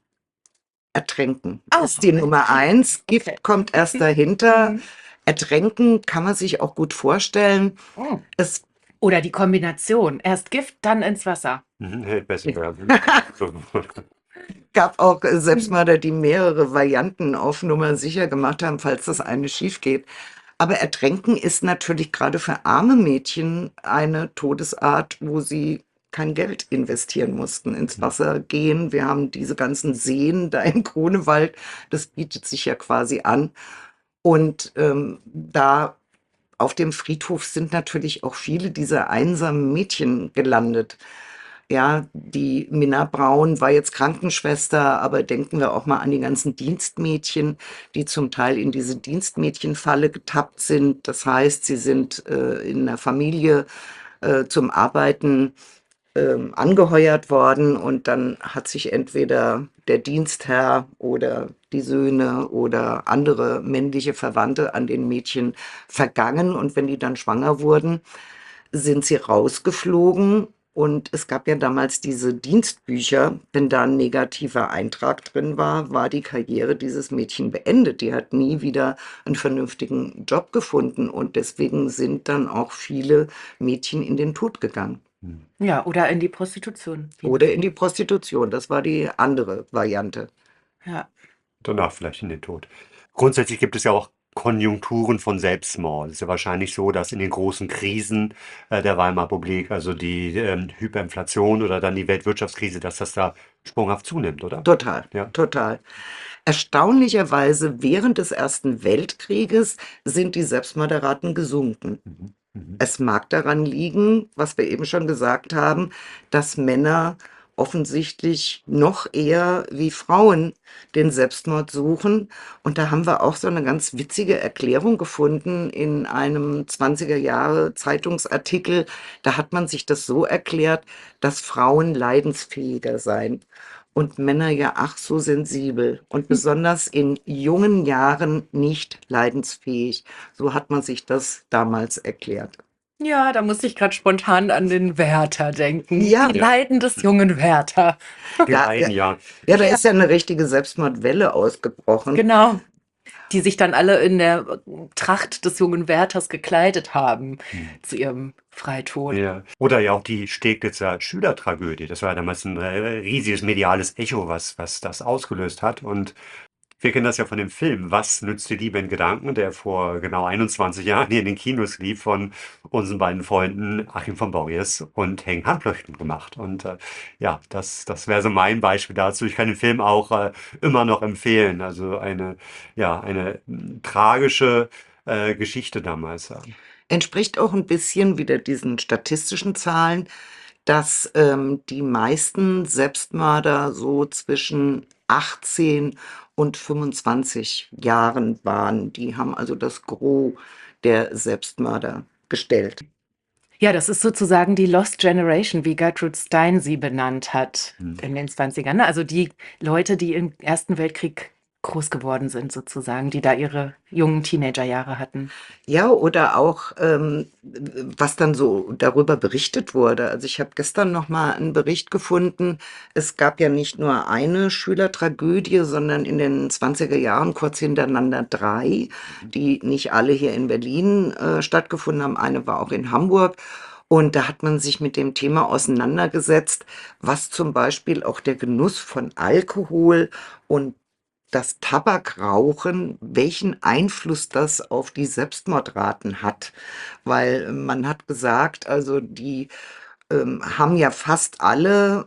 Ertränken Oh. ist die Nummer eins. Gift Okay. kommt erst dahinter. Mhm. Ertränken kann man sich auch gut vorstellen. Oh. Es Oder die Kombination. Erst Gift, dann ins Wasser. Mhm, hey, besser werden. So. gab auch äh, Selbstmörder, die mehrere Varianten auf Nummer sicher gemacht haben, falls das eine schief geht. Aber Ertränken ist natürlich gerade für arme Mädchen eine Todesart, wo sie kein Geld investieren mussten, ins Wasser gehen. Wir haben diese ganzen Seen da im Grunewald, das bietet sich ja quasi an. Und ähm, da auf dem Friedhof sind natürlich auch viele dieser einsamen Mädchen gelandet. Ja, die Minna Braun war jetzt Krankenschwester, aber denken wir auch mal an die ganzen Dienstmädchen, die zum Teil in diese Dienstmädchenfalle getappt sind. Das heißt, sie sind äh, in der Familie äh, zum Arbeiten ähm, angeheuert worden und dann hat sich entweder der Dienstherr oder die Söhne oder andere männliche Verwandte an den Mädchen vergangen und wenn die dann schwanger wurden, sind sie rausgeflogen. Und es gab ja damals diese Dienstbücher. Wenn da ein negativer Eintrag drin war, war die Karriere dieses Mädchen beendet. Die hat nie wieder einen vernünftigen Job gefunden. Und deswegen sind dann auch viele Mädchen in den Tod gegangen. Hm. Ja, oder in die Prostitution. je Oder in nachdem. die Prostitution. Das war die andere Variante. Ja. Danach vielleicht in den Tod. Grundsätzlich gibt es ja auch Konjunkturen von Selbstmord. Es ist ja wahrscheinlich so, dass in den großen Krisen äh, der Weimarer Republik, also die ähm, Hyperinflation oder dann die Weltwirtschaftskrise, dass das da sprunghaft zunimmt, oder? Total, Ja. total. Erstaunlicherweise während des Ersten Weltkrieges sind die Selbstmordraten gesunken. Mhm. Mhm. Es mag daran liegen, was wir eben schon gesagt haben, dass Männer offensichtlich noch eher wie Frauen den Selbstmord suchen. Und da haben wir auch so eine ganz witzige Erklärung gefunden in einem zwanziger Jahre Zeitungsartikel. Da hat man sich das so erklärt, dass Frauen leidensfähiger seien und Männer ja ach so sensibel und besonders in jungen Jahren nicht leidensfähig. So hat man sich das damals erklärt. Ja, da musste ich gerade spontan an den Werther denken. Ja. Die Leiden des jungen Werther. Die Ja, beiden, ja. Ja, da Ja. ist ja eine richtige Selbstmordwelle ausgebrochen. Genau. Die sich dann alle in der Tracht des jungen Werthers gekleidet haben Hm. zu ihrem Freitod. Ja. Oder ja auch die Steglitzer Schülertragödie. Das war ja damals ein äh, riesiges mediales Echo, was, was das ausgelöst hat. Und wir kennen das ja von dem Film Was nützt die Liebe in Gedanken, der vor genau einundzwanzig Jahren hier in den Kinos lief, von unseren beiden Freunden Achim von Borries und Henk Handlöchten gemacht. Und äh, ja, das, das wäre so mein Beispiel dazu. Ich kann den Film auch äh, immer noch empfehlen. Also eine, ja, eine m, tragische äh, Geschichte damals. Ja. Entspricht auch ein bisschen wieder diesen statistischen Zahlen, dass ähm, die meisten Selbstmörder so zwischen achtzehn und fünfundzwanzig Jahren waren. Die haben also das Gros der Selbstmörder gestellt. Ja, das ist sozusagen die Lost Generation, wie Gertrude Stein sie benannt hat Hm. in den zwanzigern. ne? Also die Leute, die im Ersten Weltkrieg groß geworden sind, sozusagen, die da ihre jungen Teenagerjahre hatten. Ja, oder auch, ähm, was dann so darüber berichtet wurde. Also ich habe gestern noch mal einen Bericht gefunden. Es gab ja nicht nur eine Schülertragödie, sondern in den zwanziger Jahren kurz hintereinander drei, die nicht alle hier in Berlin äh, stattgefunden haben. Eine war auch in Hamburg. Und da hat man sich mit dem Thema auseinandergesetzt, was zum Beispiel auch der Genuss von Alkohol und das Tabakrauchen, welchen Einfluss das auf die Selbstmordraten hat. Weil äh, man hat gesagt, also die ähm, haben ja fast alle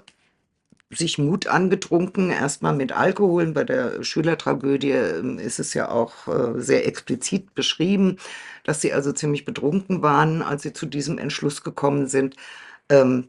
sich Mut angetrunken, erstmal mit Alkohol. Bei der Schülertragödie ähm, ist es ja auch äh, sehr explizit beschrieben, dass sie also ziemlich betrunken waren, als sie zu diesem Entschluss gekommen sind. Ähm,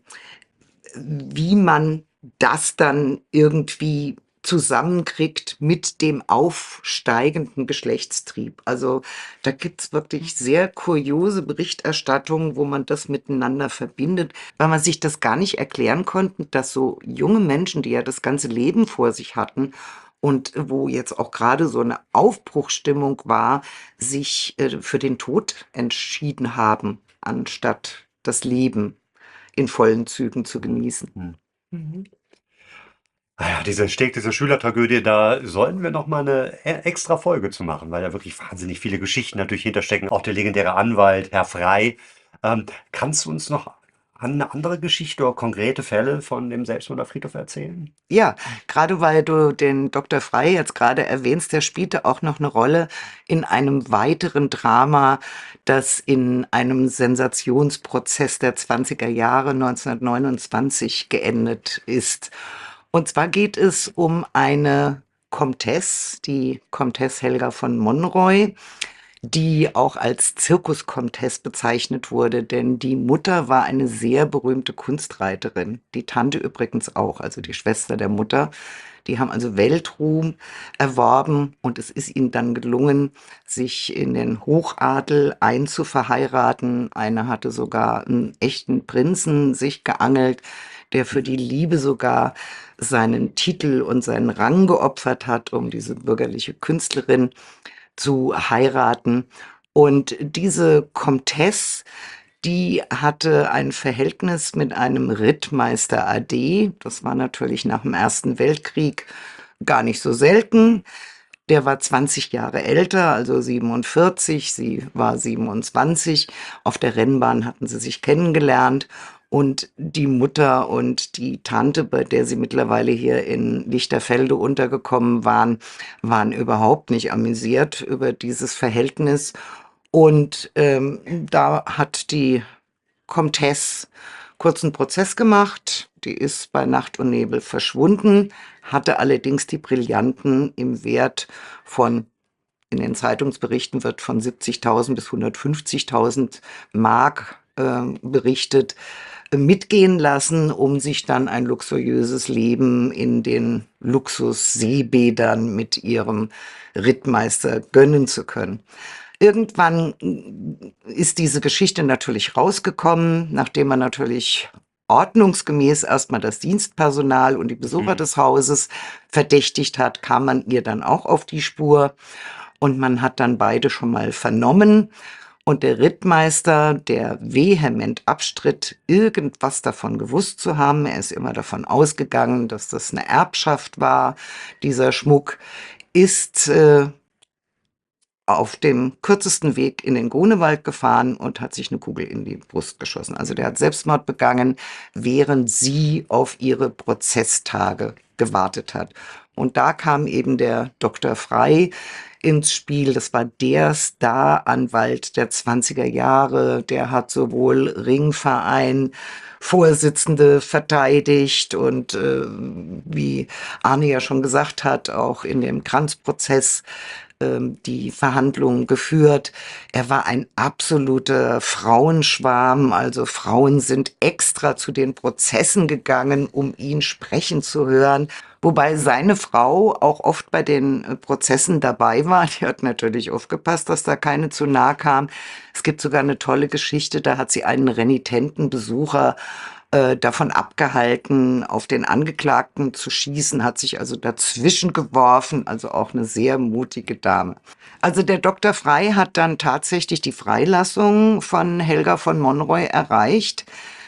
wie man das dann irgendwie zusammenkriegt mit dem aufsteigenden Geschlechtstrieb. Also da gibt's wirklich sehr kuriose Berichterstattungen, wo man das miteinander verbindet, weil man sich das gar nicht erklären konnte, dass so junge Menschen, die ja das ganze Leben vor sich hatten und wo jetzt auch gerade so eine Aufbruchsstimmung war, sich äh, für den Tod entschieden haben, anstatt das Leben in vollen Zügen zu genießen. Hm. Mhm. Ah ja, diese Steg, diese Schülertragödie, da sollten wir noch mal eine e- extra Folge zu machen, weil da wirklich wahnsinnig viele Geschichten natürlich hinterstecken. Auch der legendäre Anwalt, Herr Frey. Ähm, kannst du uns noch an eine andere Geschichte oder konkrete Fälle von dem Selbstmorderfriedhof erzählen? Ja, gerade weil du den Doktor Frey jetzt gerade erwähnst, der spielte auch noch eine Rolle in einem weiteren Drama, das in einem Sensationsprozess der zwanziger Jahre neunzehnhundertneunundzwanzig geendet ist. Und zwar geht es um eine Komtesse, die Komtesse Helga von Monroy, die auch als Zirkuskomtesse bezeichnet wurde, denn die Mutter war eine sehr berühmte Kunstreiterin, die Tante übrigens auch, also die Schwester der Mutter. Die haben also Weltruhm erworben und es ist ihnen dann gelungen, sich in den Hochadel einzuverheiraten. Eine hatte sogar einen echten Prinzen sich geangelt, der für die Liebe sogar seinen Titel und seinen Rang geopfert hat, um diese bürgerliche Künstlerin zu heiraten. Und diese Komtesse, die hatte ein Verhältnis mit einem Rittmeister A D. Das war natürlich nach dem Ersten Weltkrieg gar nicht so selten. Der war zwanzig Jahre älter, also siebenundvierzig, sie war siebenundzwanzig. Auf der Rennbahn hatten sie sich kennengelernt. Und die Mutter und die Tante, bei der sie mittlerweile hier in Lichterfelde untergekommen waren, waren überhaupt nicht amüsiert über dieses Verhältnis. Und ähm, da hat die Komtesse kurzen Prozess gemacht. Die ist bei Nacht und Nebel verschwunden, hatte allerdings die Brillanten im Wert von, in den Zeitungsberichten wird von siebzigtausend bis hundertfünfzigtausend Mark äh, berichtet, mitgehen lassen, um sich dann ein luxuriöses Leben in den Luxusseebädern mit ihrem Rittmeister gönnen zu können. Irgendwann ist diese Geschichte natürlich rausgekommen, nachdem man natürlich ordnungsgemäß erstmal das Dienstpersonal und die Besucher Mhm. des Hauses verdächtigt hat, kam man ihr dann auch auf die Spur und man hat dann beide schon mal vernommen. Und der Rittmeister, der vehement abstritt, irgendwas davon gewusst zu haben, er ist immer davon ausgegangen, dass das eine Erbschaft war, dieser Schmuck, ist äh, auf dem kürzesten Weg in den Grunewald gefahren und hat sich eine Kugel in die Brust geschossen. Also der hat Selbstmord begangen, während sie auf ihre Prozesstage gewartet hat. Und da kam eben der Doktor Frey ins Spiel. Das war der Staranwalt der zwanziger Jahre. Der hat sowohl Ringverein, Vorsitzende verteidigt und äh, wie Arne ja schon gesagt hat, auch in dem Kranzprozess ähm, die Verhandlungen geführt. Er war ein absoluter Frauenschwarm, also Frauen sind extra zu den Prozessen gegangen, um ihn sprechen zu hören. Wobei seine Frau auch oft bei den äh, Prozessen dabei war. Die hat natürlich aufgepasst, dass da keine zu nahe kam. Es gibt sogar eine tolle Geschichte, da hat sie einen renitenten Besucher äh, davon abgehalten, auf den Angeklagten zu schießen, hat sich also dazwischen geworfen, also auch eine sehr mutige Dame. Also der Doktor Frey hat dann tatsächlich die Freilassung von Helga von Monroy erreicht.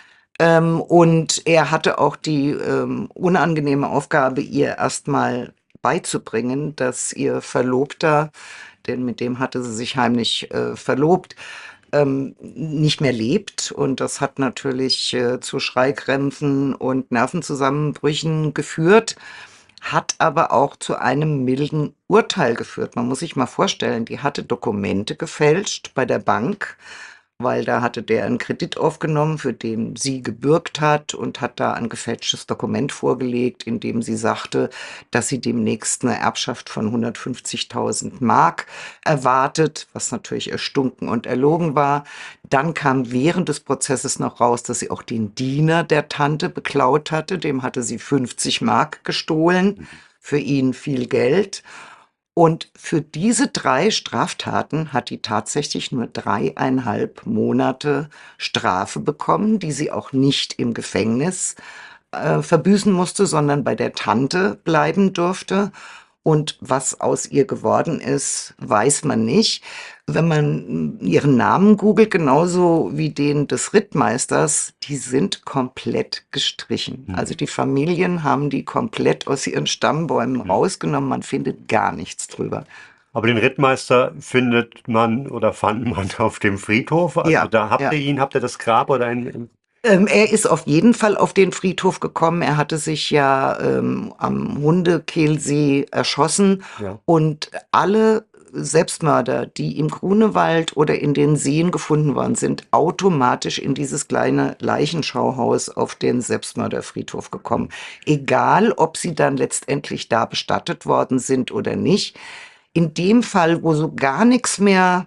Ähm, und er hatte auch die ähm, unangenehme Aufgabe, ihr erstmal beizubringen, dass ihr Verlobter, denn mit dem hatte sie sich heimlich äh, verlobt, ähm, nicht mehr lebt. Und das hat natürlich äh, zu Schreikrämpfen und Nervenzusammenbrüchen geführt, hat aber auch zu einem milden Urteil geführt. Man muss sich mal vorstellen, die hatte Dokumente gefälscht bei der Bank, weil da hatte der einen Kredit aufgenommen, für den sie gebürgt hat und hat da ein gefälschtes Dokument vorgelegt, in dem sie sagte, dass sie demnächst eine Erbschaft von hundertfünfzigtausend Mark erwartet, was natürlich erstunken und erlogen war. Dann kam während des Prozesses noch raus, dass sie auch den Diener der Tante beklaut hatte. Dem hatte sie fünfzig Mark gestohlen, für ihn viel Geld. Und für diese drei Straftaten hat die tatsächlich nur dreieinhalb Monate Strafe bekommen, die sie auch nicht im Gefängnis äh, verbüßen musste, sondern bei der Tante bleiben durfte. Und was aus ihr geworden ist, weiß man nicht. Wenn man ihren Namen googelt, genauso wie den des Rittmeisters, die sind komplett gestrichen. Mhm. Also die Familien haben die komplett aus ihren Stammbäumen Mhm. rausgenommen. Man findet gar nichts drüber. Aber den Rittmeister findet man oder fand man auf dem Friedhof. Also Ja, da habt ja. ihr ihn, habt ihr das Grab oder ein. Ähm, er ist auf jeden Fall auf den Friedhof gekommen. Er hatte sich ja ähm, am Hundekehlsee erschossen Ja. und alle Selbstmörder, die im Grunewald oder in den Seen gefunden worden sind, automatisch in dieses kleine Leichenschauhaus auf den Selbstmörderfriedhof gekommen. Egal, ob sie dann letztendlich da bestattet worden sind oder nicht. In dem Fall, wo so gar nichts mehr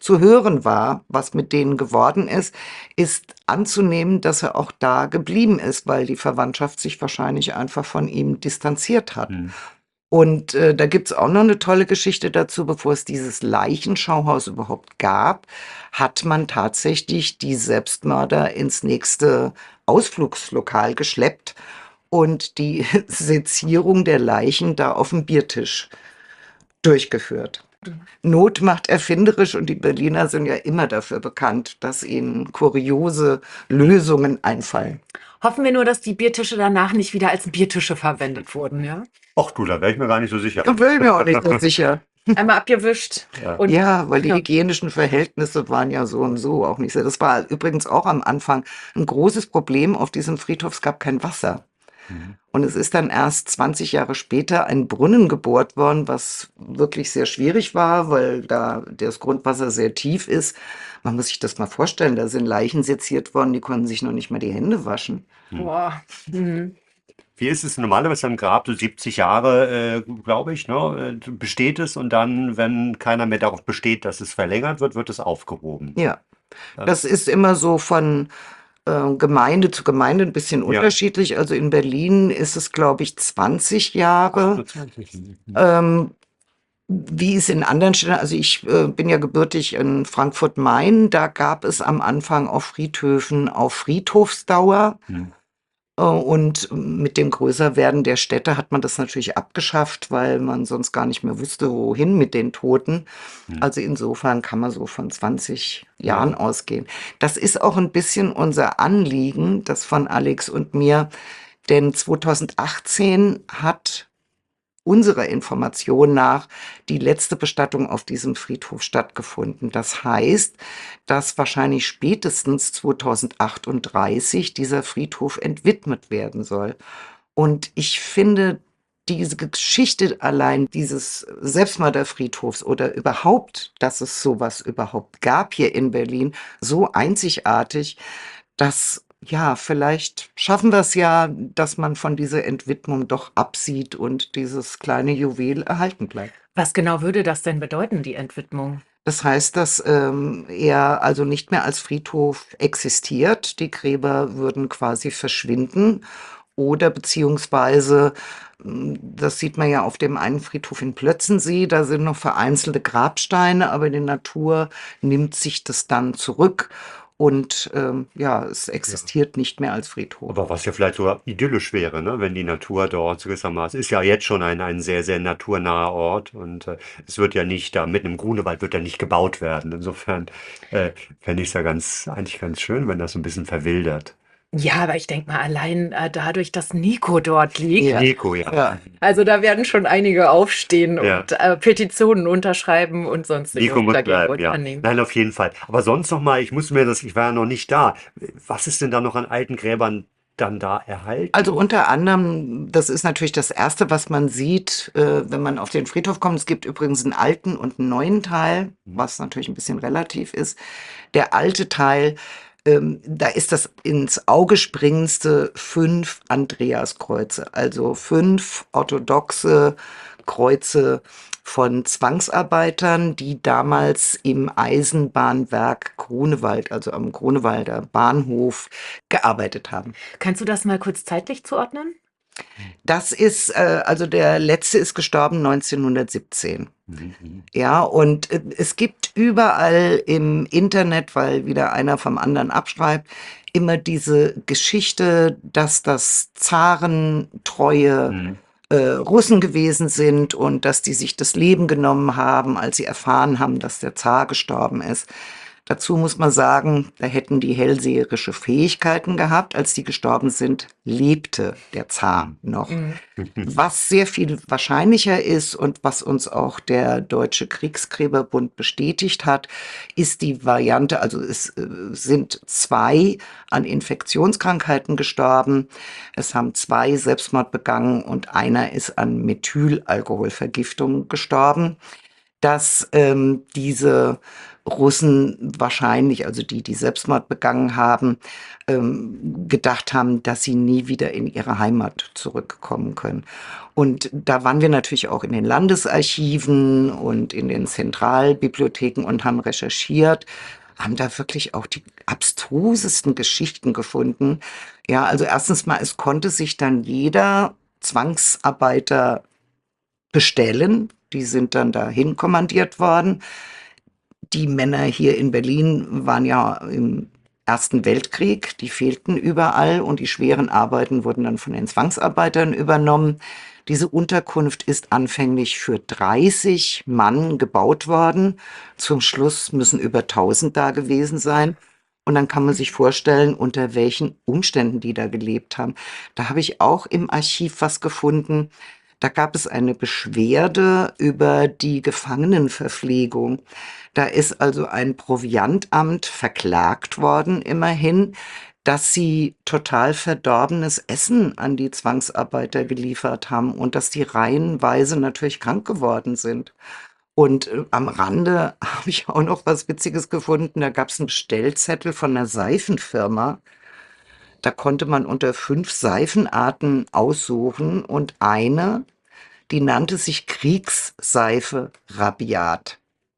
zu hören war, was mit denen geworden ist, ist anzunehmen, dass er auch da geblieben ist, weil die Verwandtschaft sich wahrscheinlich einfach von ihm distanziert hat. Hm. Und äh, da gibt's auch noch eine tolle Geschichte dazu. Bevor es dieses Leichenschauhaus überhaupt gab, hat man tatsächlich die Selbstmörder ins nächste Ausflugslokal geschleppt und die Sezierung der Leichen da auf dem Biertisch durchgeführt. Not macht erfinderisch und die Berliner sind ja immer dafür bekannt, dass ihnen kuriose Lösungen einfallen. Hoffen wir nur, dass die Biertische danach nicht wieder als Biertische verwendet wurden, ja? Ach du, da wäre ich mir gar nicht so sicher. Da bin ich mir auch nicht so sicher. Einmal abgewischt. Ja. Und Ja, weil die Ja. hygienischen Verhältnisse waren ja so und so auch nicht sehr. Das war übrigens auch am Anfang ein großes Problem auf diesem Friedhof. Es gab kein Wasser. Mhm. Und es ist dann erst zwanzig Jahre später ein Brunnen gebohrt worden, was wirklich sehr schwierig war, weil da das Grundwasser sehr tief ist. Man muss sich das mal vorstellen, da sind Leichen seziert worden, die konnten sich noch nicht mal die Hände waschen. boah. Mhm. Wie ist es normalerweise am Grab? So siebzig Jahre, äh, glaube ich, ne, äh, besteht es und dann, wenn keiner mehr darauf besteht, dass es verlängert wird, wird es aufgehoben. Ja, Ja. das ist immer so von äh, Gemeinde zu Gemeinde ein bisschen Ja. unterschiedlich. Also in Berlin ist es, glaube ich, zwanzig Jahre. achtundzwanzig. Mhm. Ähm, wie es in anderen Städten, also ich äh, bin ja gebürtig in Frankfurt-Main, da gab es am Anfang auf Friedhöfen auf Friedhofsdauer. Mhm. Äh, Und mit dem Größerwerden der Städte hat man das natürlich abgeschafft, weil man sonst gar nicht mehr wusste, wohin mit den Toten. Mhm. Also insofern kann man so von zwanzig Ja. Jahren ausgehen. Das ist auch ein bisschen unser Anliegen, das von Alex und mir, denn zweitausendachtzehn hat unserer Information nach die letzte Bestattung auf diesem Friedhof stattgefunden. Das heißt, dass wahrscheinlich spätestens zweitausendachtunddreißig dieser Friedhof entwidmet werden soll. Und ich finde diese Geschichte allein dieses Selbstmörderfriedhofs oder überhaupt, dass es sowas überhaupt gab hier in Berlin, so einzigartig, dass ja, vielleicht schaffen wir es ja, dass man von dieser Entwidmung doch absieht und dieses kleine Juwel erhalten bleibt. Was genau würde das denn bedeuten, die Entwidmung? Das heißt, dass ähm, er also nicht mehr als Friedhof existiert. Die Gräber würden quasi verschwinden oder beziehungsweise, m, das sieht man ja auf dem einen Friedhof in Plötzensee, da sind noch vereinzelte Grabsteine, aber die Natur nimmt sich das dann zurück. Und ähm, ja, es existiert nicht mehr als Friedhof. Aber was ja vielleicht sogar idyllisch wäre, ne? Wenn die Natur dort so gewissermaßen, ist ja jetzt schon ein, ein sehr, sehr naturnaher Ort und äh, es wird ja nicht, da mitten im Grunewald wird ja nicht gebaut werden. Insofern äh, fände ich es ja ganz, eigentlich ganz schön, wenn das so ein bisschen verwildert. Ja, aber ich denke mal, allein äh, dadurch, dass Nico dort liegt, Ja. Nico, ja. Ja. also da werden schon einige aufstehen Ja. und äh, Petitionen unterschreiben und sonstige Nico muss dagegen bleiben, ja. unternehmen. Nein, auf jeden Fall. Aber sonst noch mal, ich muss mir das, ich war ja noch nicht da. Was ist denn da noch an alten Gräbern dann da erhalten? Also unter anderem, das ist natürlich das Erste, was man sieht, äh, wenn man auf den Friedhof kommt. Es gibt übrigens einen alten und einen neuen Teil, was natürlich ein bisschen relativ ist. Der alte Teil, ähm, da ist das ins Auge springendste fünf Andreaskreuze, also fünf orthodoxe Kreuze von Zwangsarbeitern, die damals im Eisenbahnwerk Grunewald, also am Grunewalder Bahnhof, gearbeitet haben. Kannst du das mal kurz zeitlich zuordnen? Das ist, äh, also der letzte ist gestorben neunzehnhundertsiebzehn. Mhm, mhm. Ja, und äh, es gibt überall im Internet, weil wieder einer vom anderen abschreibt, immer diese Geschichte, dass das Zarentreue Mhm. äh, Russen gewesen sind und dass die sich das Leben genommen haben, als sie erfahren haben, dass der Zar gestorben ist. Dazu muss man sagen, da hätten die hellseherische Fähigkeiten gehabt. Als die gestorben sind, lebte der Zar noch. Mhm. Was sehr viel wahrscheinlicher ist und was uns auch der Deutsche Kriegsgräberbund bestätigt hat, ist die Variante, also es äh, sind zwei an Infektionskrankheiten gestorben. Es haben zwei Selbstmord begangen und einer ist an Methylalkoholvergiftung gestorben. dass ähm, diese Russen wahrscheinlich, also die, die Selbstmord begangen haben, ähm, gedacht haben, dass sie nie wieder in ihre Heimat zurückkommen können. Und da waren wir natürlich auch in den Landesarchiven und in den Zentralbibliotheken und haben recherchiert, haben da wirklich auch die abstrusesten Geschichten gefunden. Ja, also erstens mal, es konnte sich dann jeder Zwangsarbeiter bestellen. Die sind dann dahin kommandiert worden. Die Männer hier in Berlin waren ja im Ersten Weltkrieg, die fehlten überall und die schweren Arbeiten wurden dann von den Zwangsarbeitern übernommen. Diese Unterkunft ist anfänglich für dreißig Mann gebaut worden. Zum Schluss müssen über tausend da gewesen sein. Und dann kann man sich vorstellen, unter welchen Umständen die da gelebt haben. Da habe ich auch im Archiv was gefunden. Da gab es eine Beschwerde über die Gefangenenverpflegung. Da ist also ein Proviantamt verklagt worden, immerhin, dass sie total verdorbenes Essen an die Zwangsarbeiter geliefert haben und dass die reihenweise natürlich krank geworden sind. Und äh, am Rande habe ich auch noch was Witziges gefunden. Da gab es einen Bestellzettel von einer Seifenfirma. Da konnte man unter fünf Seifenarten aussuchen und eine, die nannte sich Kriegsseife Rabiat.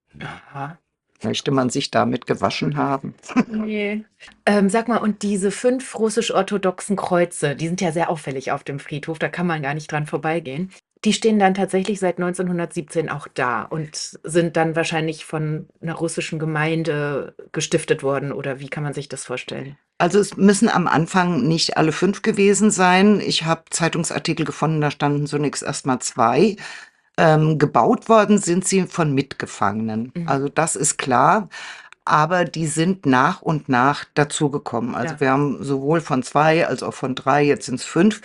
Aha. Möchte man sich damit gewaschen haben? Nee. Ähm, sag mal, und diese fünf russisch-orthodoxen Kreuze, die sind ja sehr auffällig auf dem Friedhof, da kann man gar nicht dran vorbeigehen. Die stehen dann tatsächlich seit neunzehnhundertsiebzehn auch da und sind dann wahrscheinlich von einer russischen Gemeinde gestiftet worden, oder wie kann man sich das vorstellen? Also es müssen am Anfang nicht alle fünf gewesen sein. Ich habe Zeitungsartikel gefunden, da standen zunächst erstmal zwei. Ähm, gebaut worden sind sie von Mitgefangenen. Mhm. Also das ist klar. Aber die sind nach und nach dazugekommen. Also Ja. wir haben sowohl von zwei als auch von drei, jetzt sind es fünf.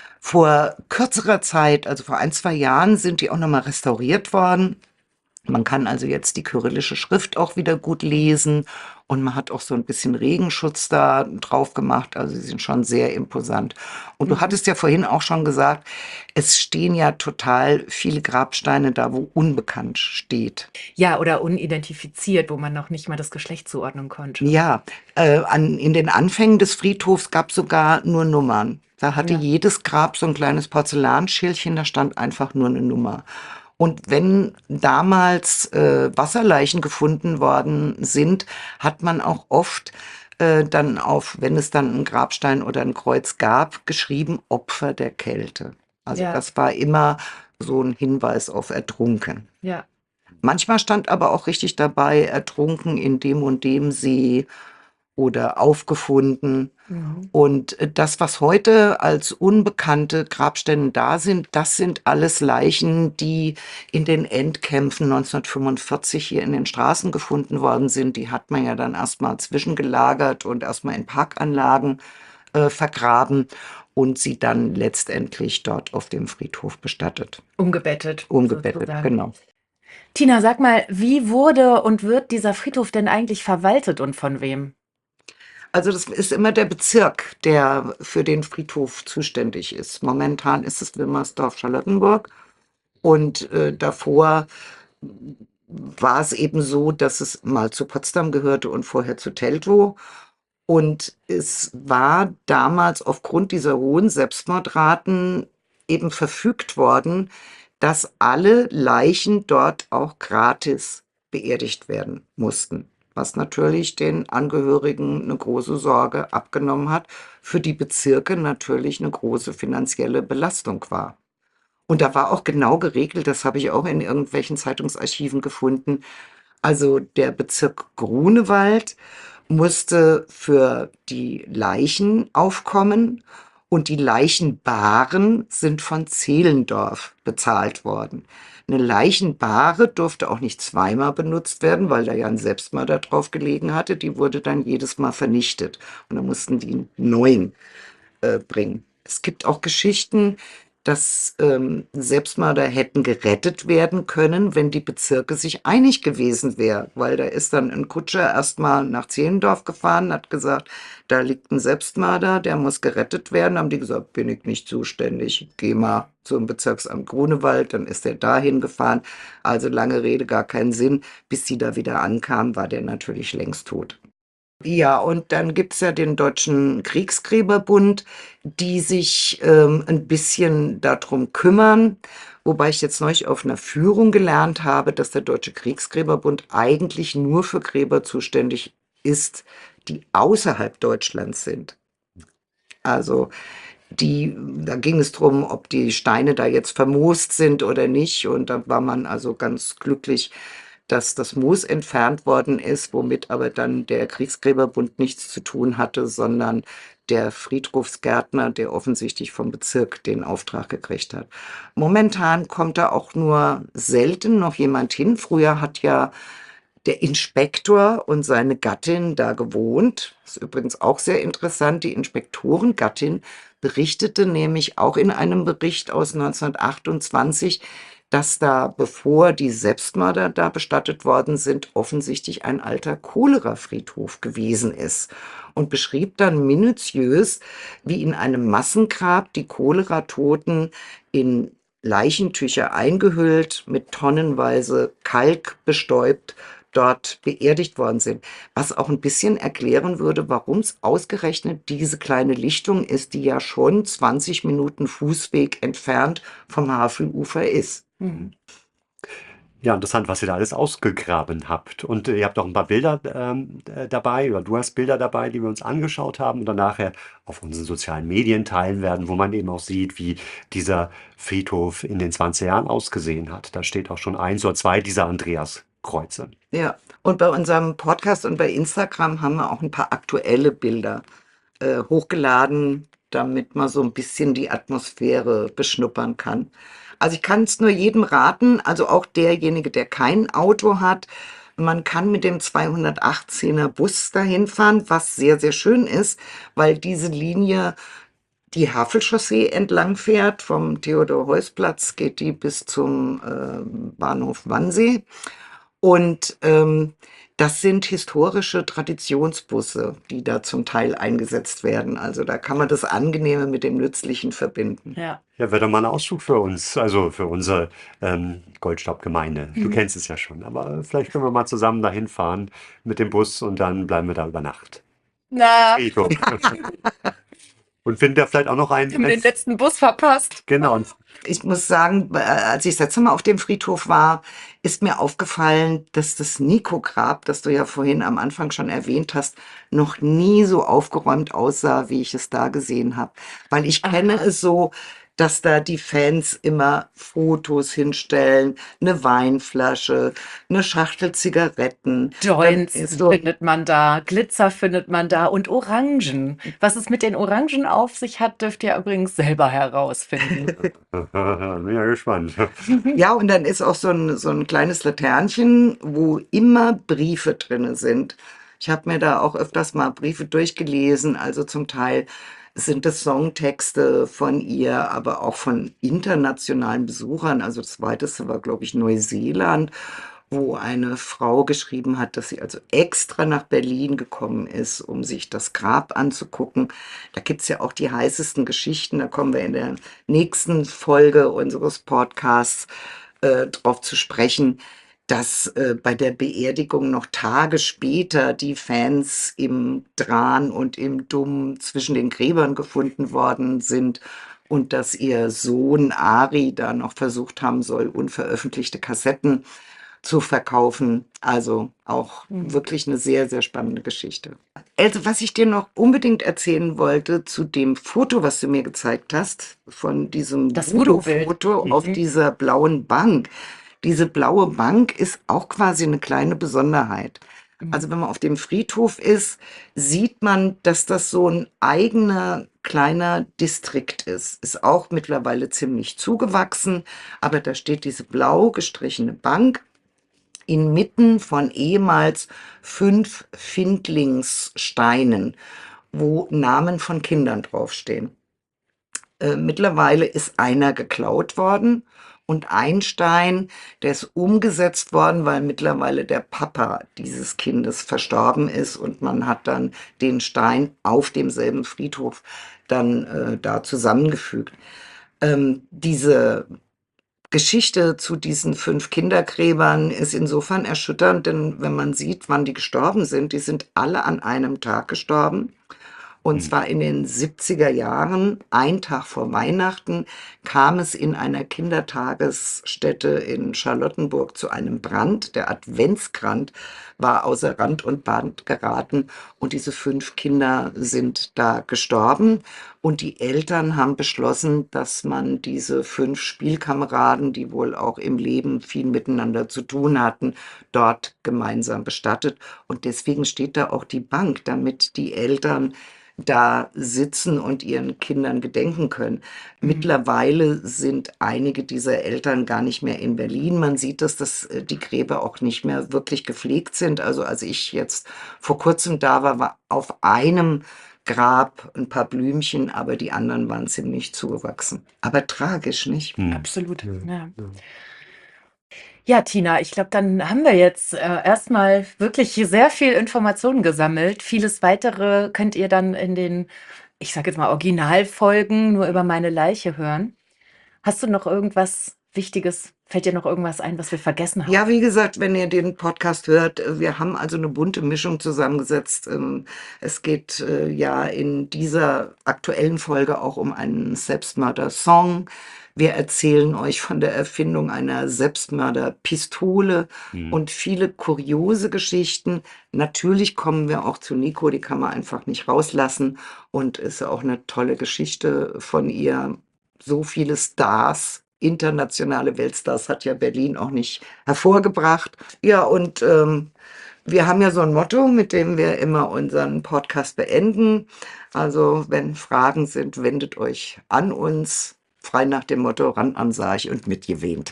Vor kürzerer Zeit, also vor ein, zwei Jahren, sind die auch nochmal restauriert worden. Man kann also jetzt die kyrillische Schrift auch wieder gut lesen und man hat auch so ein bisschen Regenschutz da drauf gemacht. Also sie sind schon sehr imposant. Und du Mhm. hattest ja vorhin auch schon gesagt, es stehen ja total viele Grabsteine da, wo unbekannt steht. Ja, oder unidentifiziert, wo man noch nicht mal das Geschlecht zuordnen konnte. Ja, äh, an, in den Anfängen des Friedhofs gab es sogar nur Nummern. Da hatte Ja. jedes Grab so ein kleines Porzellanschildchen, da stand einfach nur eine Nummer. Und wenn damals äh, Wasserleichen gefunden worden sind, hat man auch oft äh, dann auf, wenn es dann einen Grabstein oder ein Kreuz gab, geschrieben Opfer der Kälte. Also Ja. das war immer so ein Hinweis auf Ertrunken. Ja. Manchmal stand aber auch richtig dabei, ertrunken in dem und dem See oder aufgefunden. Mhm. Und äh, das, was heute als unbekannte Grabstätten da sind, das sind alles Leichen, die in den Endkämpfen neunzehnhundertfünfundvierzig hier in den Straßen gefunden worden sind. Die hat man ja dann erstmal zwischengelagert und erstmal in Parkanlagen äh, vergraben und sie dann letztendlich dort auf dem Friedhof bestattet. Umgebettet. Umgebettet, sozusagen. genau. Tina, sag mal, wie wurde und wird dieser Friedhof denn eigentlich verwaltet und von wem? Also das ist immer der Bezirk, der für den Friedhof zuständig ist. Momentan ist es Wilmersdorf-Charlottenburg und äh, davor war es eben so, dass es mal zu Potsdam gehörte und vorher zu Teltow. Und es war damals aufgrund dieser hohen Selbstmordraten eben verfügt worden, dass alle Leichen dort auch gratis beerdigt werden mussten, was natürlich den Angehörigen eine große Sorge abgenommen hat, für die Bezirke natürlich eine große finanzielle Belastung war. Und da war auch genau geregelt, das habe ich auch in irgendwelchen Zeitungsarchiven gefunden, also der Bezirk Grunewald musste für die Leichen aufkommen und die Leichenbaren sind von Zehlendorf bezahlt worden. Eine Leichenbare durfte auch nicht zweimal benutzt werden, weil da ja ein Selbstmörder drauf gelegen hatte. Die wurde dann jedes Mal vernichtet und dann mussten die einen neuen äh, bringen. Es gibt auch Geschichten, dass ähm, Selbstmörder hätten gerettet werden können, wenn die Bezirke sich einig gewesen wären. Weil da ist dann ein Kutscher erstmal nach Zehlendorf gefahren, hat gesagt, da liegt ein Selbstmörder, der muss gerettet werden. Haben die gesagt, bin ich nicht zuständig, geh mal zum Bezirksamt Grunewald, dann ist er dahin gefahren. Also lange Rede, gar keinen Sinn. Bis die da wieder ankamen, war der natürlich längst tot. Ja, und dann gibt's ja den Deutschen Kriegsgräberbund, die sich ähm, ein bisschen darum kümmern, wobei ich jetzt neulich auf einer Führung gelernt habe, dass der Deutsche Kriegsgräberbund eigentlich nur für Gräber zuständig ist, die außerhalb Deutschlands sind. Also die, da ging es drum, ob die Steine da jetzt vermoost sind oder nicht. Und da war man also ganz glücklich, dass das Moos entfernt worden ist, womit aber dann der Kriegsgräberbund nichts zu tun hatte, sondern der Friedhofsgärtner, der offensichtlich vom Bezirk den Auftrag gekriegt hat. Momentan kommt da auch nur selten noch jemand hin. Früher hat ja der Inspektor und seine Gattin da gewohnt. Das ist übrigens auch sehr interessant. Die Inspektorengattin berichtete nämlich auch in einem Bericht aus neunzehnhundertachtundzwanzig, dass da, bevor die Selbstmörder da bestattet worden sind, offensichtlich ein alter Cholerafriedhof gewesen ist und beschrieb dann minutiös, wie in einem Massengrab die Choleratoten in Leichentücher eingehüllt, mit tonnenweise Kalk bestäubt, dort beerdigt worden sind. Was auch ein bisschen erklären würde, warum es ausgerechnet diese kleine Lichtung ist, die ja schon zwanzig Minuten Fußweg entfernt vom Havelufer ist. Mhm. Ja, interessant, was ihr da alles ausgegraben habt. Und äh, ihr habt auch ein paar Bilder ähm, äh, dabei, oder du hast Bilder dabei, die wir uns angeschaut haben und dann nachher auf unseren sozialen Medien teilen werden, wo man eben auch sieht, wie dieser Friedhof in den zwanziger Jahren ausgesehen hat. Da steht auch schon eins oder zwei dieser Andreaskreuze. Ja, und bei unserem Podcast und bei Instagram haben wir auch ein paar aktuelle Bilder äh, hochgeladen, damit man so ein bisschen die Atmosphäre beschnuppern kann. Also ich kann es nur jedem raten, also auch derjenige, der kein Auto hat. Man kann mit dem zweihundertachtzehner Bus dahin fahren, was sehr, sehr schön ist, weil diese Linie die Havelchaussee entlang fährt. Vom Theodor-Heuss-Platz geht die bis zum äh, Bahnhof Wannsee. Und ähm, das sind historische Traditionsbusse, die da zum Teil eingesetzt werden. Also da kann man das Angenehme mit dem Nützlichen verbinden. Ja. Ja, wäre doch mal ein Ausflug für uns, also für unsere ähm, Goldstaubgemeinde. Du kennst es ja schon, aber vielleicht können wir mal zusammen dahin fahren mit dem Bus und dann bleiben wir da über Nacht. Na, Friedhof. Und finden da vielleicht auch noch einen. wir haben den letzten Bus verpasst. Genau. Und Ich muss sagen, äh, als ich das letzte Mal auf dem Friedhof war, ist mir aufgefallen, dass das Nico-Grab, das du ja vorhin am Anfang schon erwähnt hast, noch nie so aufgeräumt aussah, wie ich es da gesehen habe. Weil ich kenne Aha. es so, dass da die Fans immer Fotos hinstellen, eine Weinflasche, eine Schachtel Zigaretten. Dann Joints ist so, findet man da, Glitzer findet man da und Orangen. Was es mit den Orangen auf sich hat, dürft ihr übrigens selber herausfinden. bin ja gespannt. ja, und dann ist auch so ein, so ein kleines Laternchen, wo immer Briefe drinne sind. Ich habe mir da auch öfters mal Briefe durchgelesen, also zum Teil sind das Songtexte von ihr, aber auch von internationalen Besuchern. Also das weiteste war, glaube ich, Neuseeland, wo eine Frau geschrieben hat, dass sie also extra nach Berlin gekommen ist, um sich das Grab anzugucken. Da gibt's ja auch die heißesten Geschichten. Da kommen wir in der nächsten Folge unseres Podcasts äh, drauf zu sprechen, dass äh, bei der Beerdigung noch Tage später die Fans im Dran und im Dumm zwischen den Gräbern gefunden worden sind und dass ihr Sohn Ari da noch versucht haben soll, unveröffentlichte Kassetten zu verkaufen. Also auch Mhm. wirklich eine sehr, sehr spannende Geschichte. Also, was ich dir noch unbedingt erzählen wollte zu dem Foto, was du mir gezeigt hast, von diesem Das Voodoo-Bild. Voodoo-Foto auf Mhm. dieser blauen Bank. Diese blaue Bank ist auch quasi eine kleine Besonderheit. Also Mhm. wenn man auf dem Friedhof ist, sieht man, dass das so ein eigener kleiner Distrikt ist. Ist auch mittlerweile ziemlich zugewachsen, aber da steht diese blau gestrichene Bank inmitten von ehemals fünf Findlingssteinen, wo Namen von Kindern draufstehen. Äh, mittlerweile ist einer geklaut worden und ein Stein, der ist umgesetzt worden, weil mittlerweile der Papa dieses Kindes verstorben ist und man hat dann den Stein auf demselben Friedhof dann äh, da zusammengefügt. Ähm, diese Geschichte zu diesen fünf Kindergräbern ist insofern erschütternd, denn wenn man sieht, wann die gestorben sind, die sind alle an einem Tag gestorben. Und Hm. zwar in den siebziger Jahren, ein Tag vor Weihnachten, kam es in einer Kindertagesstätte in Charlottenburg zu einem Brand. Der Adventskranz war außer Rand und Band geraten und diese fünf Kinder sind da gestorben. Und die Eltern haben beschlossen, dass man diese fünf Spielkameraden, die wohl auch im Leben viel miteinander zu tun hatten, dort gemeinsam bestattet. Und deswegen steht da auch die Bank, damit die Eltern da sitzen und ihren Kindern gedenken können. Mhm. Mittlerweile sind einige dieser Eltern gar nicht mehr in Berlin. Man sieht, dass das, äh, die Gräber auch nicht mehr wirklich gepflegt sind. Also als ich jetzt vor kurzem da war, war auf einem Grab ein paar Blümchen, aber die anderen waren ziemlich zugewachsen. Aber tragisch, nicht? Hm. Absolut. Ja, Ja. ja. Ja, Tina, ich glaube, dann haben wir jetzt äh, erstmal wirklich sehr viel Informationen gesammelt. Vieles weitere könnt ihr dann in den, ich sage jetzt mal, Originalfolgen nur über meine Leiche hören. Hast du noch irgendwas Wichtiges? Fällt dir noch irgendwas ein, was wir vergessen haben? Ja, wie gesagt, wenn ihr den Podcast hört, äh, wir haben also eine bunte Mischung zusammengesetzt. Ähm, Es geht äh, ja in dieser aktuellen Folge auch um einen Selbstmörder-Song. Wir erzählen euch von der Erfindung einer Selbstmörder-Pistole Hm. und viele kuriose Geschichten. Natürlich kommen wir auch zu Nico, die kann man einfach nicht rauslassen und ist ja auch eine tolle Geschichte von ihr. So viele Stars, internationale Weltstars hat ja Berlin auch nicht hervorgebracht. Ja, und ähm, wir haben ja so ein Motto, mit dem wir immer unseren Podcast beenden. Also, wenn Fragen sind, wendet euch an uns. Frei nach dem Motto, ran an Sarg und mitgewähnt.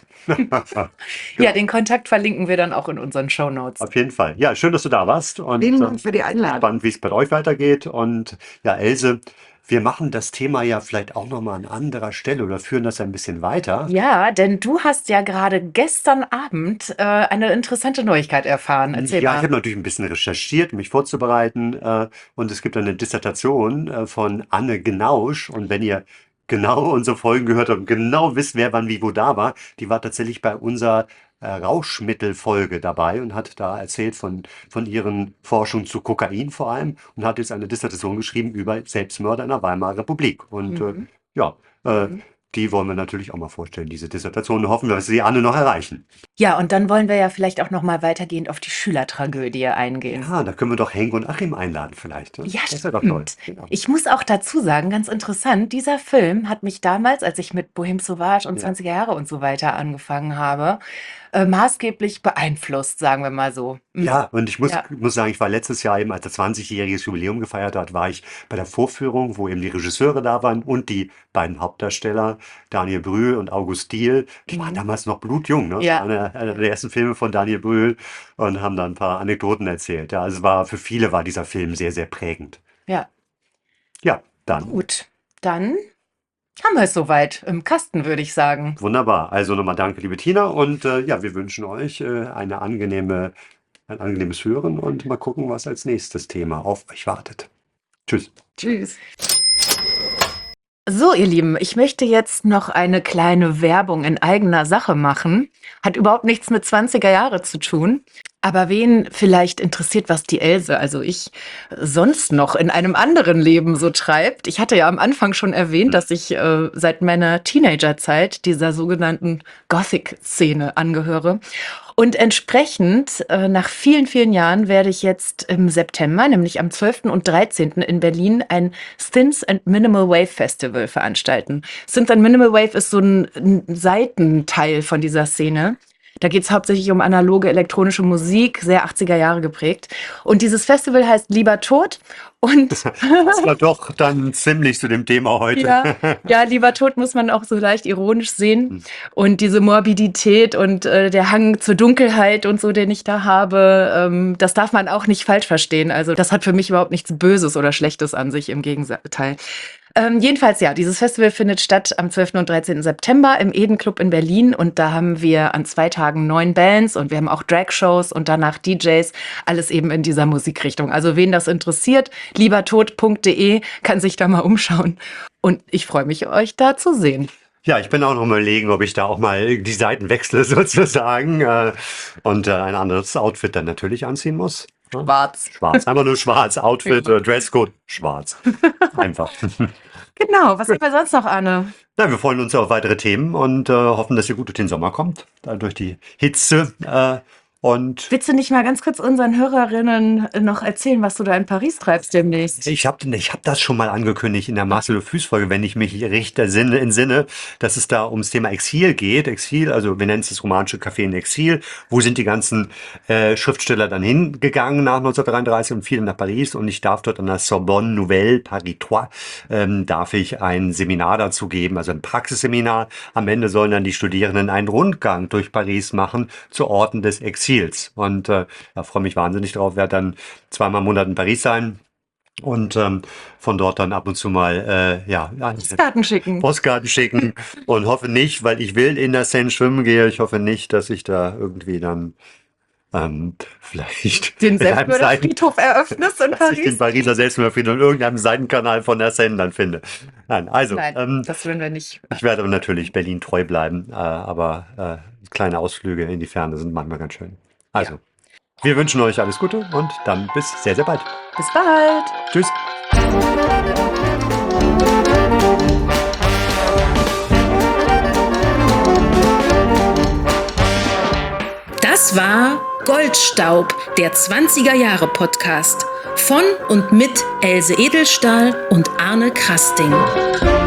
Ja, den Kontakt verlinken wir dann auch in unseren Shownotes. Auf jeden Fall. Ja, schön, dass du da warst und Vielen ähm, Dank für die Einladung. spannend, wie es bei euch weitergeht. Und ja, Else, wir machen das Thema ja vielleicht auch nochmal an anderer Stelle oder führen das ein bisschen weiter. Ja, denn du hast ja gerade gestern Abend äh, eine interessante Neuigkeit erfahren. Erzähl Ja, ich mal. habe natürlich ein bisschen recherchiert, um mich vorzubereiten. Äh, und es gibt eine Dissertation äh, von Anne Gnausch. Und wenn ihr genau unsere Folgen gehört habt und genau wisst, wer wann wie wo da war, die war tatsächlich bei unserer äh, Rauschmittelfolge dabei und hat da erzählt von, von ihren Forschungen zu Kokain vor allem und hat jetzt eine Dissertation geschrieben über Selbstmörder in der Weimarer Republik. Und äh, Mhm. ja, äh, Mhm. die wollen wir natürlich auch mal vorstellen, diese Dissertation. Und hoffen wir, dass sie Anne noch erreichen. Ja, und dann wollen wir ja vielleicht auch noch mal weitergehend auf die Schülertragödie eingehen. Ja, da können wir doch Henk und Achim einladen vielleicht. Ne? Ja, Das wäre doch toll. stimmt. Genau. Ich muss auch dazu sagen, ganz interessant, dieser Film hat mich damals, als ich mit Bohem Sauvage und Ja. zwanziger Jahre und so weiter angefangen habe, äh, maßgeblich beeinflusst, sagen wir mal so. Mhm. Ja, und ich muss, Ja. muss sagen, ich war letztes Jahr eben, als er zwanzigjähriges Jubiläum gefeiert hat, war ich bei der Vorführung, wo eben die Regisseure da waren und die beiden Hauptdarsteller, Daniel Brühl und August Diehl. Die waren Mhm. damals noch blutjung, ne? Das Ja. war einer, einer der ersten Filme von Daniel Brühl und haben da ein paar Anekdoten erzählt. Ja, also es war, für viele war dieser Film sehr, sehr prägend. Ja, Ja, dann. gut. Dann haben wir es soweit im Kasten, würde ich sagen. Wunderbar. Also nochmal danke, liebe Tina. Und äh, ja, wir wünschen euch äh, eine angenehme, ein angenehmes Hören und mal gucken, was als nächstes Thema auf euch wartet. Tschüss. Tschüss. So, ihr Lieben, ich möchte jetzt noch eine kleine Werbung in eigener Sache machen. Hat überhaupt nichts mit zwanziger Jahre zu tun. Aber wen vielleicht interessiert, was die Else, also ich, sonst noch in einem anderen Leben so treibt. Ich hatte ja am Anfang schon erwähnt, dass ich äh, seit meiner Teenagerzeit dieser sogenannten Gothic-Szene angehöre. Und entsprechend, äh, nach vielen, vielen Jahren werde ich jetzt im September, nämlich am zwölften und dreizehnten in Berlin, ein Synth and Minimal Wave Festival veranstalten. Synth and Minimal Wave ist so ein, ein Seitenteil von dieser Szene. Da geht es hauptsächlich um analoge elektronische Musik, sehr achtziger Jahre geprägt. Und dieses Festival heißt Lieber Tot. Und Das war doch dann ziemlich zu dem Thema heute. ja, ja, Lieber Tot muss man auch so leicht ironisch sehen. Hm. Und diese Morbidität und äh, der Hang zur Dunkelheit und so, den ich da habe, ähm, das darf man auch nicht falsch verstehen. Also das hat für mich überhaupt nichts Böses oder Schlechtes an sich, im Gegenteil. Ähm, jedenfalls, ja, dieses Festival findet statt am zwölften und dreizehnten September im Eden Club in Berlin. Und da haben wir an zwei Tagen neun Bands und wir haben auch Drag-Shows und danach D Js. Alles eben in dieser Musikrichtung. Also wen das interessiert, liebertod punkt de kann sich da mal umschauen. Und ich freue mich, euch da zu sehen. Ja, ich bin auch noch mal überlegen, ob ich da auch mal die Seiten wechsle sozusagen äh, und äh, ein anderes Outfit dann natürlich anziehen muss. Schwarz. Schwarz, einfach nur schwarz. Outfit oder Dresscode, schwarz. Einfach. Genau, was haben wir sonst noch, Arne? Na, wir freuen uns auf weitere Themen und äh, hoffen, dass ihr gut durch den Sommer kommt, da durch die Hitze. Äh, und Willst du nicht mal ganz kurz unseren Hörerinnen noch erzählen, was du da in Paris treibst demnächst? ich habe ich hab das schon mal angekündigt in der Marcel Fuß-Folge, wenn ich mich recht ersinne, entsinne, dass es da ums Thema Exil geht. Exil, also wir nennen es das romanische Café in Exil. Wo sind die ganzen äh, Schriftsteller dann hingegangen nach neunzehnhundertdreiunddreißig und viele nach Paris? Und ich darf dort an der Sorbonne Nouvelle Paris drei, ähm, darf ich ein Seminar dazu geben, also ein Praxisseminar. Am Ende sollen dann die Studierenden einen Rundgang durch Paris machen zu Orten des Exils. Und äh, da freue mich wahnsinnig drauf, werde dann zweimal im Monat in Paris sein. Und ähm, von dort dann ab und zu mal äh, ja, Postkarten schicken. Postkarten schicken und hoffe nicht, weil ich will in der Seine schwimmen gehe, ich hoffe nicht, dass ich da irgendwie dann ähm, vielleicht Den in einem Seiten- Selbstmörderfriedhof eröffnest in dass ich den Paris? Pariser Selbstmordfriedhof in irgendeinem Seitenkanal von der Seine dann finde. Nein, also Nein, ähm, das würden wir nicht. ich werde aber natürlich Berlin treu bleiben, äh, aber äh, kleine Ausflüge in die Ferne sind manchmal ganz schön. Also, wir wünschen euch alles Gute und dann bis sehr, sehr bald. Bis bald. Tschüss. Das war Goldstaub, der zwanziger Jahre Podcast von und mit Else Edelstahl und Arne Krasting.